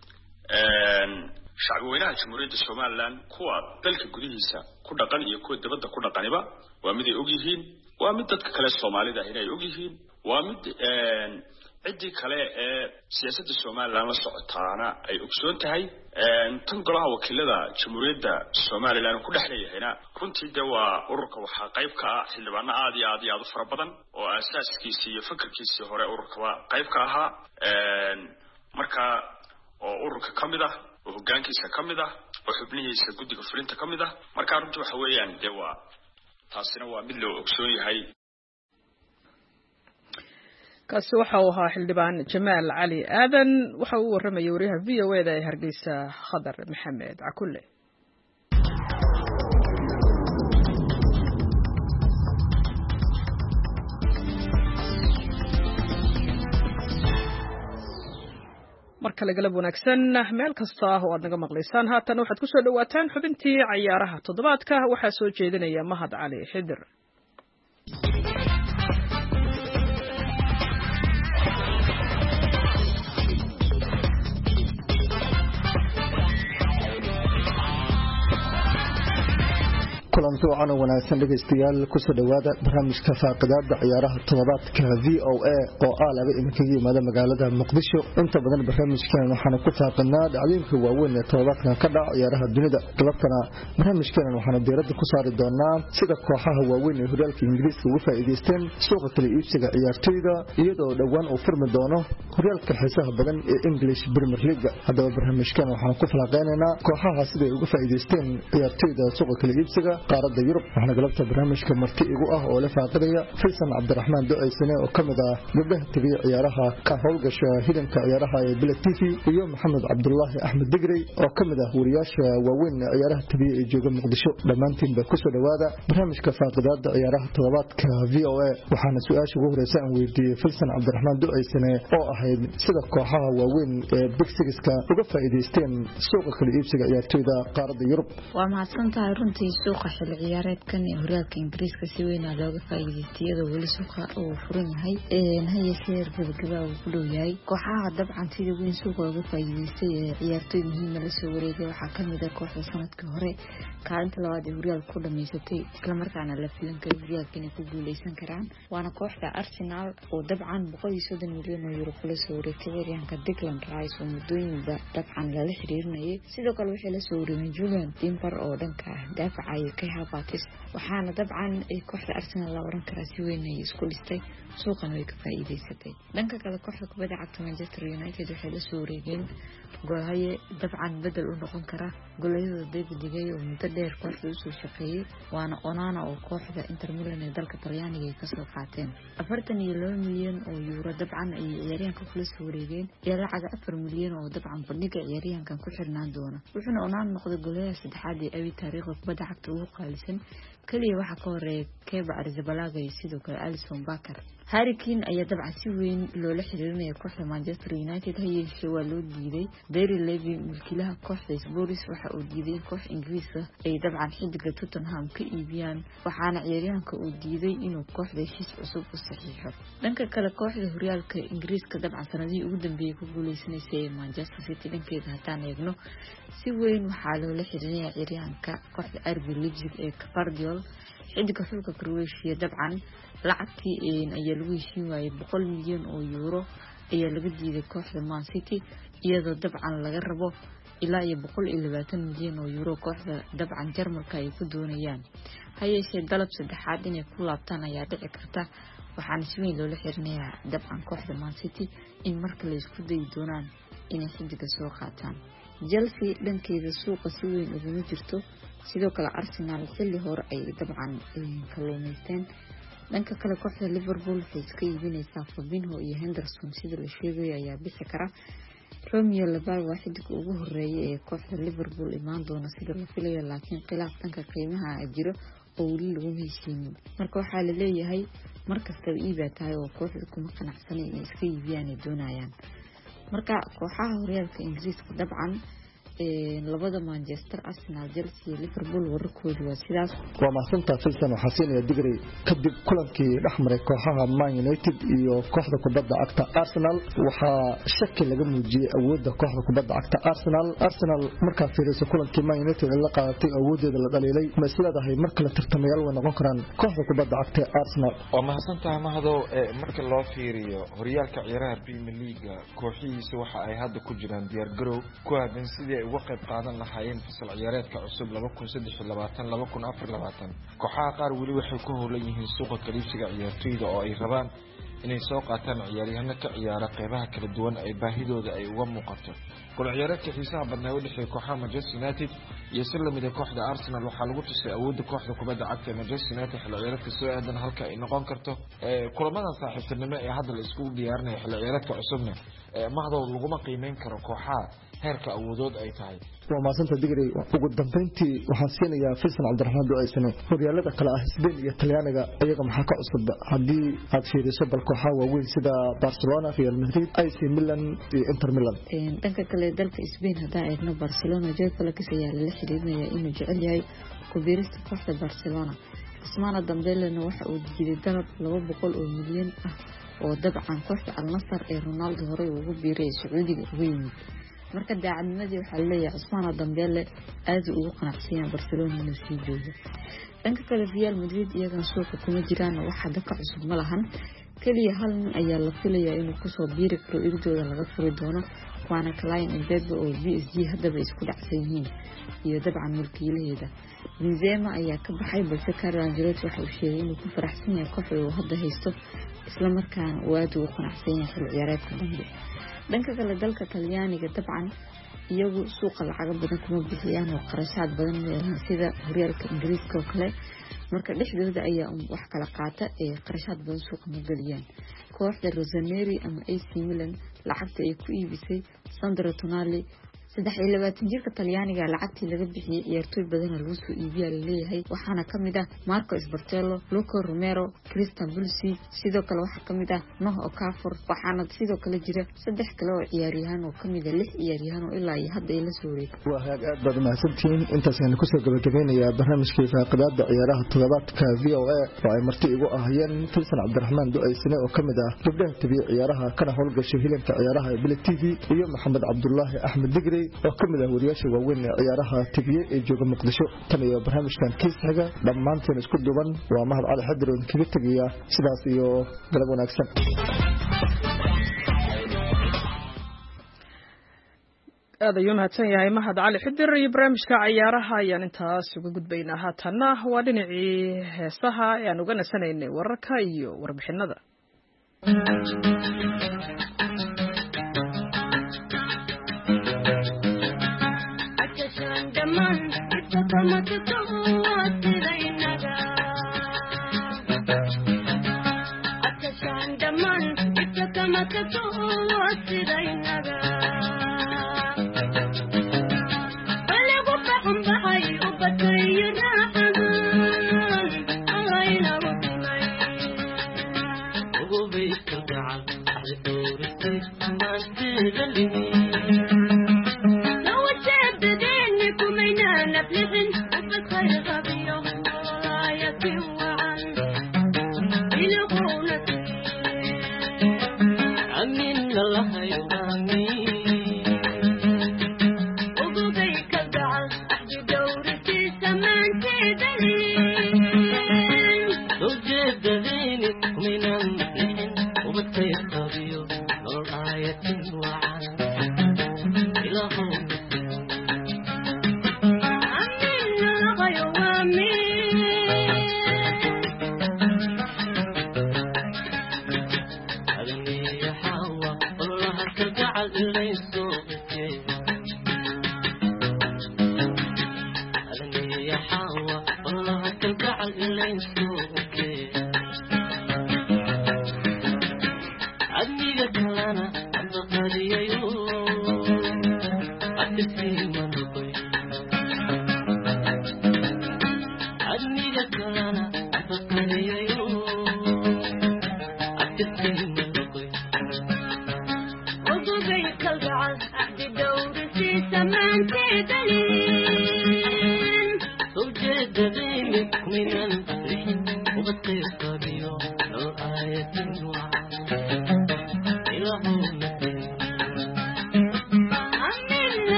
shacbi weynaha Jamhuuriyadda Soomaaliland kuwa dalka gudihiisa ku dhaqan iyo kuwa dibadda ku dhaqaniba waa mid ay og yihiin waa mid dadka kale Soomaalida inay og yihiin waa mid cidii kale ee siyaasadda Soomaaliland la socotaana ay ogsoon tahay tan golaha wakiilada Jamhuuriyadda Soomaaliland ku dhaxleeyahayna runtii de waa ururka waxa qayb ka ah xildhibaano aad iyo aad iyo aad u fara badan oo asaaskiisa iyo fikirkiisa hore ururka qayb ka ahaa marka oo ururka kamid ah oo hoggaankiisa kamid ah oo xubnihiisa guddiga fulinta kamid ah marka runtii waxa weeyaan de waa taasina waa mid loo ogsoon yahay kaasi waxa uu ahaa xildhibaan Jamaal Cali Aadan waxa uu warramayay wariyaha V O A da ee Hargeysa Khadar Maxamed Cakulle markale galab wanaagsan meel kasta oo aad naga maqlaysaan haatan waxaad ku soo dhawaataan xubintii ciyaaraha toddobaadka waxaa soo jeedinaya Mahad Cali Xidir kulanti wacan wanaagsan dhegeystayaal ku soo dhawaada barnaamijka faaqidaada ciyaaraha toddobaadka V O A oo ah laba iminka yimaada magaalada Muqdisho inta badan barnaamijkan waxaan ku faaqinaa dhacdooyinka waaweyn ee toddobaadkan ka dhaca ciyaaraha dunida galabtana barnaamijkan waxaan diiradda ku saari doonaa sida kooxaha waaweyn ee horyaalka Ingiriiska uga faa'iideysteen suuqa kala iibsiga ciyaartoyda iyadoo dhawaan uu furmi doono horyaalka xiisaha badan ee English Premier League hadaba barnaamijkan waxaan ku faaqeynaa kooxaha sida ay uga faa'iideysteen ciyaartoyda suuqa kala iibsiga qaarada Yurub waxaana galabta barnaamijka marti igu ah oo la faaqidaya Faisal Cabdiraxmaan Duceysane oo kamid ah gabdhaha tagay ciyaaraha ka howlgasha hidanka ciyaaraha ee Bilad T V iyo Maxamed Cabdullaahi Axmed Digrey oo kamid ah wariyaasha waaweyn ciyaaraha T V ee jooga Muqdisho dhamaantiin ba ku soo dhawaada barnaamijka faaqidaada ciyaaraha toddobaadka V O A waxaana su'aasha ugu horeysa aan weydiiyay Faisal Cabdiraxmaan Duceysane oo ahayd sida kooxaha waaweyn ee Big Six-ka uga faa'iideysteen suuqa kala iibsiga ciyaartoyda qaarada Yurub waa mahadsantahay runtii suuqa xilli ciyaareedkan ee horyaalka Ingiriiska si weyn looga faa'iideystay iyadoo weli suuqa uu furan yahay ee hay'adda gabagaba uu ku dhow yahay kooxaha dabcan sida weyn suuqa uga faa'iideystay ciyaartoy muhiim ah la soo wareegay waxaa kamid ah kooxda sanadkii hore kaalinta labaad ee horyaalka ku dhameysatay isla markaana la filan karo horyaalka inay ku guuleysan karaan waana kooxda Arsenal oo dabcan boqol iyo soddon milyan oo euro kula soo wareegtay ciyaaryahanka Declan Rice oo muddooyinba dabcan lala xiriirinayay sidoo kale waxay la soo wareegeen Julian Timber oo dhanka daafacay Kai Havertz waxaana dabcan ay kooxda Arsenal la oran karaa si weyn ay isku dhistay suuqana way ka faa'iideysatay dhanka kale kooxda kubadda cagta Manchester United waxay la soo wareegeen goolahaye dabcan bedel u noqon kara goolayada David De Gea oo muddo dheer kooxda u soo shaqeeyay waana Onana oo kooxda Inter Milan ee dalka Talyaaniga ka soo qaateen afartan iyo laba milyan oo euro dabcan ay ciyaaryahanka kula soo wareegeen iyo lacag afar milyan oo dabcan bandhiga ciyaaryahankan ku xirnaan doona wuxuuna Onana noqday goolaha saddexaad ee abi taariikhda kubadda cagta ugu qaalisan kaliya waxa ka horeeyay Kepa Arrizabalaga iyo sidoo kale Alisson Becker Harry Kane ayaa dabcan si weyn loola xiriirinaya kooxda Manchester United hayeeshee waa loo diiday Barry Levy mulkiilaha kooxda Spurs waxa uu diiday koox Ingiriis ah ay dabcan xidiga Tottenham ka iibiyaan waxaana ciyaaryahanka uu diiday inuu kooxda heshiis cusub u saxiixo dhanka kale kooxda horyaalka Ingiriiska dabcan sanadihii ugu dambeeyay ku guuleysanayay Manchester City dhankeeda haddaan eegno si weyn waxaa loola xiriirinaya ciyaaryahanka kooxda R B Leipzig ee Gvardiol xidiga xulka Croatia dabcan lacagtii ayaa lagu heshiin waayay boqol milyan oo euro ayaa laga diiday kooxda Man City iyadoo dabcan laga rabo ilaa iyo boqol iyo labaatan milyan oo euro kooxda dabcan Jarmalka ay ku doonayaan hayeeshee dalab saddexaad inay ku laabtaan ayaa dhici karta waxaana si weyn loola xirinayaa dabcan kooxda Man City in marka la isku dayi doonaan inay xidiga soo qaataan Chelsea dhankeeda suuqa si weyn ugu jirto sidoo kale Arsenal xilli hore ay dabcan kaluumaysteen dhanka kale kooxda Liverpool waxay iska iibinaysaa Fabinho iyo Henderson sida la sheegay ayaa bixi kara Romeo Lavelle waa xidig ugu horeeyay ee kooxda Liverpool imaan doona sida la filayo laakiin khilaaf dhanka qiimaha jiro oo weli lagu heshiinin marka waxaa la leeyahay markasta iibaa tahay oo kooxdu kuma qanacsan inay iska iibiyaan ay doonayaan marka kooxaha horyaalka Ingiriiska dabcan labada Manchester Arsenal Chelsea Liverpool wararkoodu waa sidaas waa maasanta Faisal Xasan iyo Digrey kadib kulankii dhaxmaray kooxaha Man United iyo kooxda kubadda cagta Arsenal waxa shaki laga muujiyay awoodda kooxda kubadda cagta Arsenal Arsenal marka fiiriso kulankii Man United la qaadatay awoodeeda la dhaliilay ma isleedahay marka la tartamayaal way noqon karaan kooxda kubadda cagta Arsenal waa mahadsantahay mahado marka loo fiiriyo horyaalka ciyaaraha Premier League kooxihiisa waxa ay hadda ku jiraan diyaar garow ku aadan sidii uga qayb qaadan lahaayeen fasal ciyaareedka cusub laba kun saddex iyo labaatan laba kun afar iyo labaatan kooxaha qaar weli waxay ku howlan yihiin suuqa kaliibsiga ciyaartoyda oo ay rabaan inay soo qaataan ciyaaryahanno ka ciyaara qaybaha kala duwan ay baahidooda ay uga muuqato kul ciyaareedka xiisaha badnaa u dhexeeya kooxaha Manchester United iyo si lamid ah kooxda Arsenal waxaa lagu tusay awoodda kooxda kubadda cagta Manchester United xilli ciyaareedka soo aadan halka ay noqon karto kulamadan saaxiibtinimo ee hadda la isku diyaarinayo xilli ciyaareedka cusubna mahdow laguma qiimeyn karo kooxaha heerka awoodood ay tahay waa maasanta Digrey ugu dambeyntii waxaan siinayaa Faisal Cabdiraxmaan Duceysane horyaalada kala ah Spain iyo Talyaaniga ayaga maxaa ka cusub hadii aad fiiriso bal kooxaha waaweyn sida Barcelona, Real Madrid, A C Milan iyo Inter Milan dhanka kale dalka Spain hadaa eegno Barcelona Joao Felix ayaa la xiriirinaya inuu jecel yahay ku biirista kooxda Barcelona Ousmane Dembele waxa uu diiday dalab laba boqol oo milyan ah oo dabcan kooxda Al Nassr ee Ronaldo hore ugu biiray Sacuudiga ugu yimid marka daacadnimadii waxaa leeyahay Cusmaan Dembele aad ugu qanacsan Barcelona inuu sii joogo dhanka kale Real Madrid iyagana suuqa kuma jiraan wax hadda ka cusub ma lahan kaliya hal nin ayaa la filayaa inuu ku soo biiri karo iridooda laga furi doono waana Kylian Mbappe oo P S G haddaba isku dhacsan yihiin iyo dabcan mulkiilaheeda Benzema ayaa ka baxay balse Carlo Ancelotti waxa uu sheegay inuu ku faraxsan yahay kooxda uu hadda haysto isla markaana uu aad ugu qanacsan yahay xil ciyaareedka dambe dhanka kale dalka Talyaaniga dabcan iyagu suuqa lacag badan kuma bixiyaan oo qarashaad badan leeyahay sida horyaalka Ingiriiska oo kale marka dhexdooda ayaa wax kala qaata ee qarashaad badan suuqa ma galiyaan kooxda Rossoneri ama A C Milan lacagta ay ku iibisay Sandro Tonali saddex iyo labaatan jirka Talyaaniga lacagtii laga bixiyay ciyaartoy badan oo lagu soo iibiyay leeyahay waxaana kamid ah Marco Sbartello, Luca Romero, Christian Pulisic sidoo kale waxa kamid ah Noh Okafor waxaana sidoo kale jira saddex kale oo ciyaaryahan oo kamid ah lix ciyaaryahan oo ilaa iyo hadda ay la soo wareegay waa aad baad mahadsantiin intaas aan ku soo gabagabeynayaa barnaamijkii faaqadaada ciyaaraha toddobaadka V O A oo ay marti igu ahayeen Tilsan Cabdiraxmaan Ducaysane oo kamid ah gabdhaha tabiic ciyaaraha kana howlgashay hilanka ciyaaraha ee Bilad T V iyo Maxamed Cabdullaahi Axmed Digri oo kamid ah wariyaasha waaweyn ee ciyaaraha tibiye ee jooga Muqdisho tan iyo barnaamijkan kiisaga dhamaanteen isku duuban waa Mahad Cali Xadri oo kaga tagaya sidaas iyo galab wanaagsan aad ayuu mahadsan yahay Mahad Cali Xadri iyo barnaamijka ciyaaraha ayaan intaas uga gudbaynaa haatana waa dhinacii heesaha ee aan uga nasanaynay wararka iyo warbixinada Kama tutuwa tirainaga Akashanda man ita kama tutuwa tirainaga Wale gufahum bahay ubatoy rahaman Alayna wutunay Ugu biska gacal Adorisi aman tiralini نبلغن وبخير غبيه وراية وعن يلغون أمين الله يغني وقبيك الدعاء أحد دورتي سمان تدلين وجد ذينك من المسلمين وبخير غبيه وراية وعن يلغون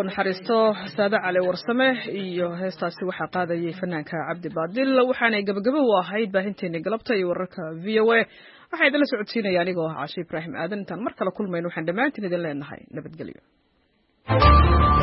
u naxariisto saade cali warsame iyo heestaasi waxaa qaadayay fanaanka cabdi baadil waxaanay gabagabo u ahayd baahinteeni galabta iyo wararka v o a waxaa idinla socodsiinaya anigoo ah Caashi Ibraahim Aadan intaan mar kale kulmayno waxaan dhammaantiin idin leenahay nabadgelyo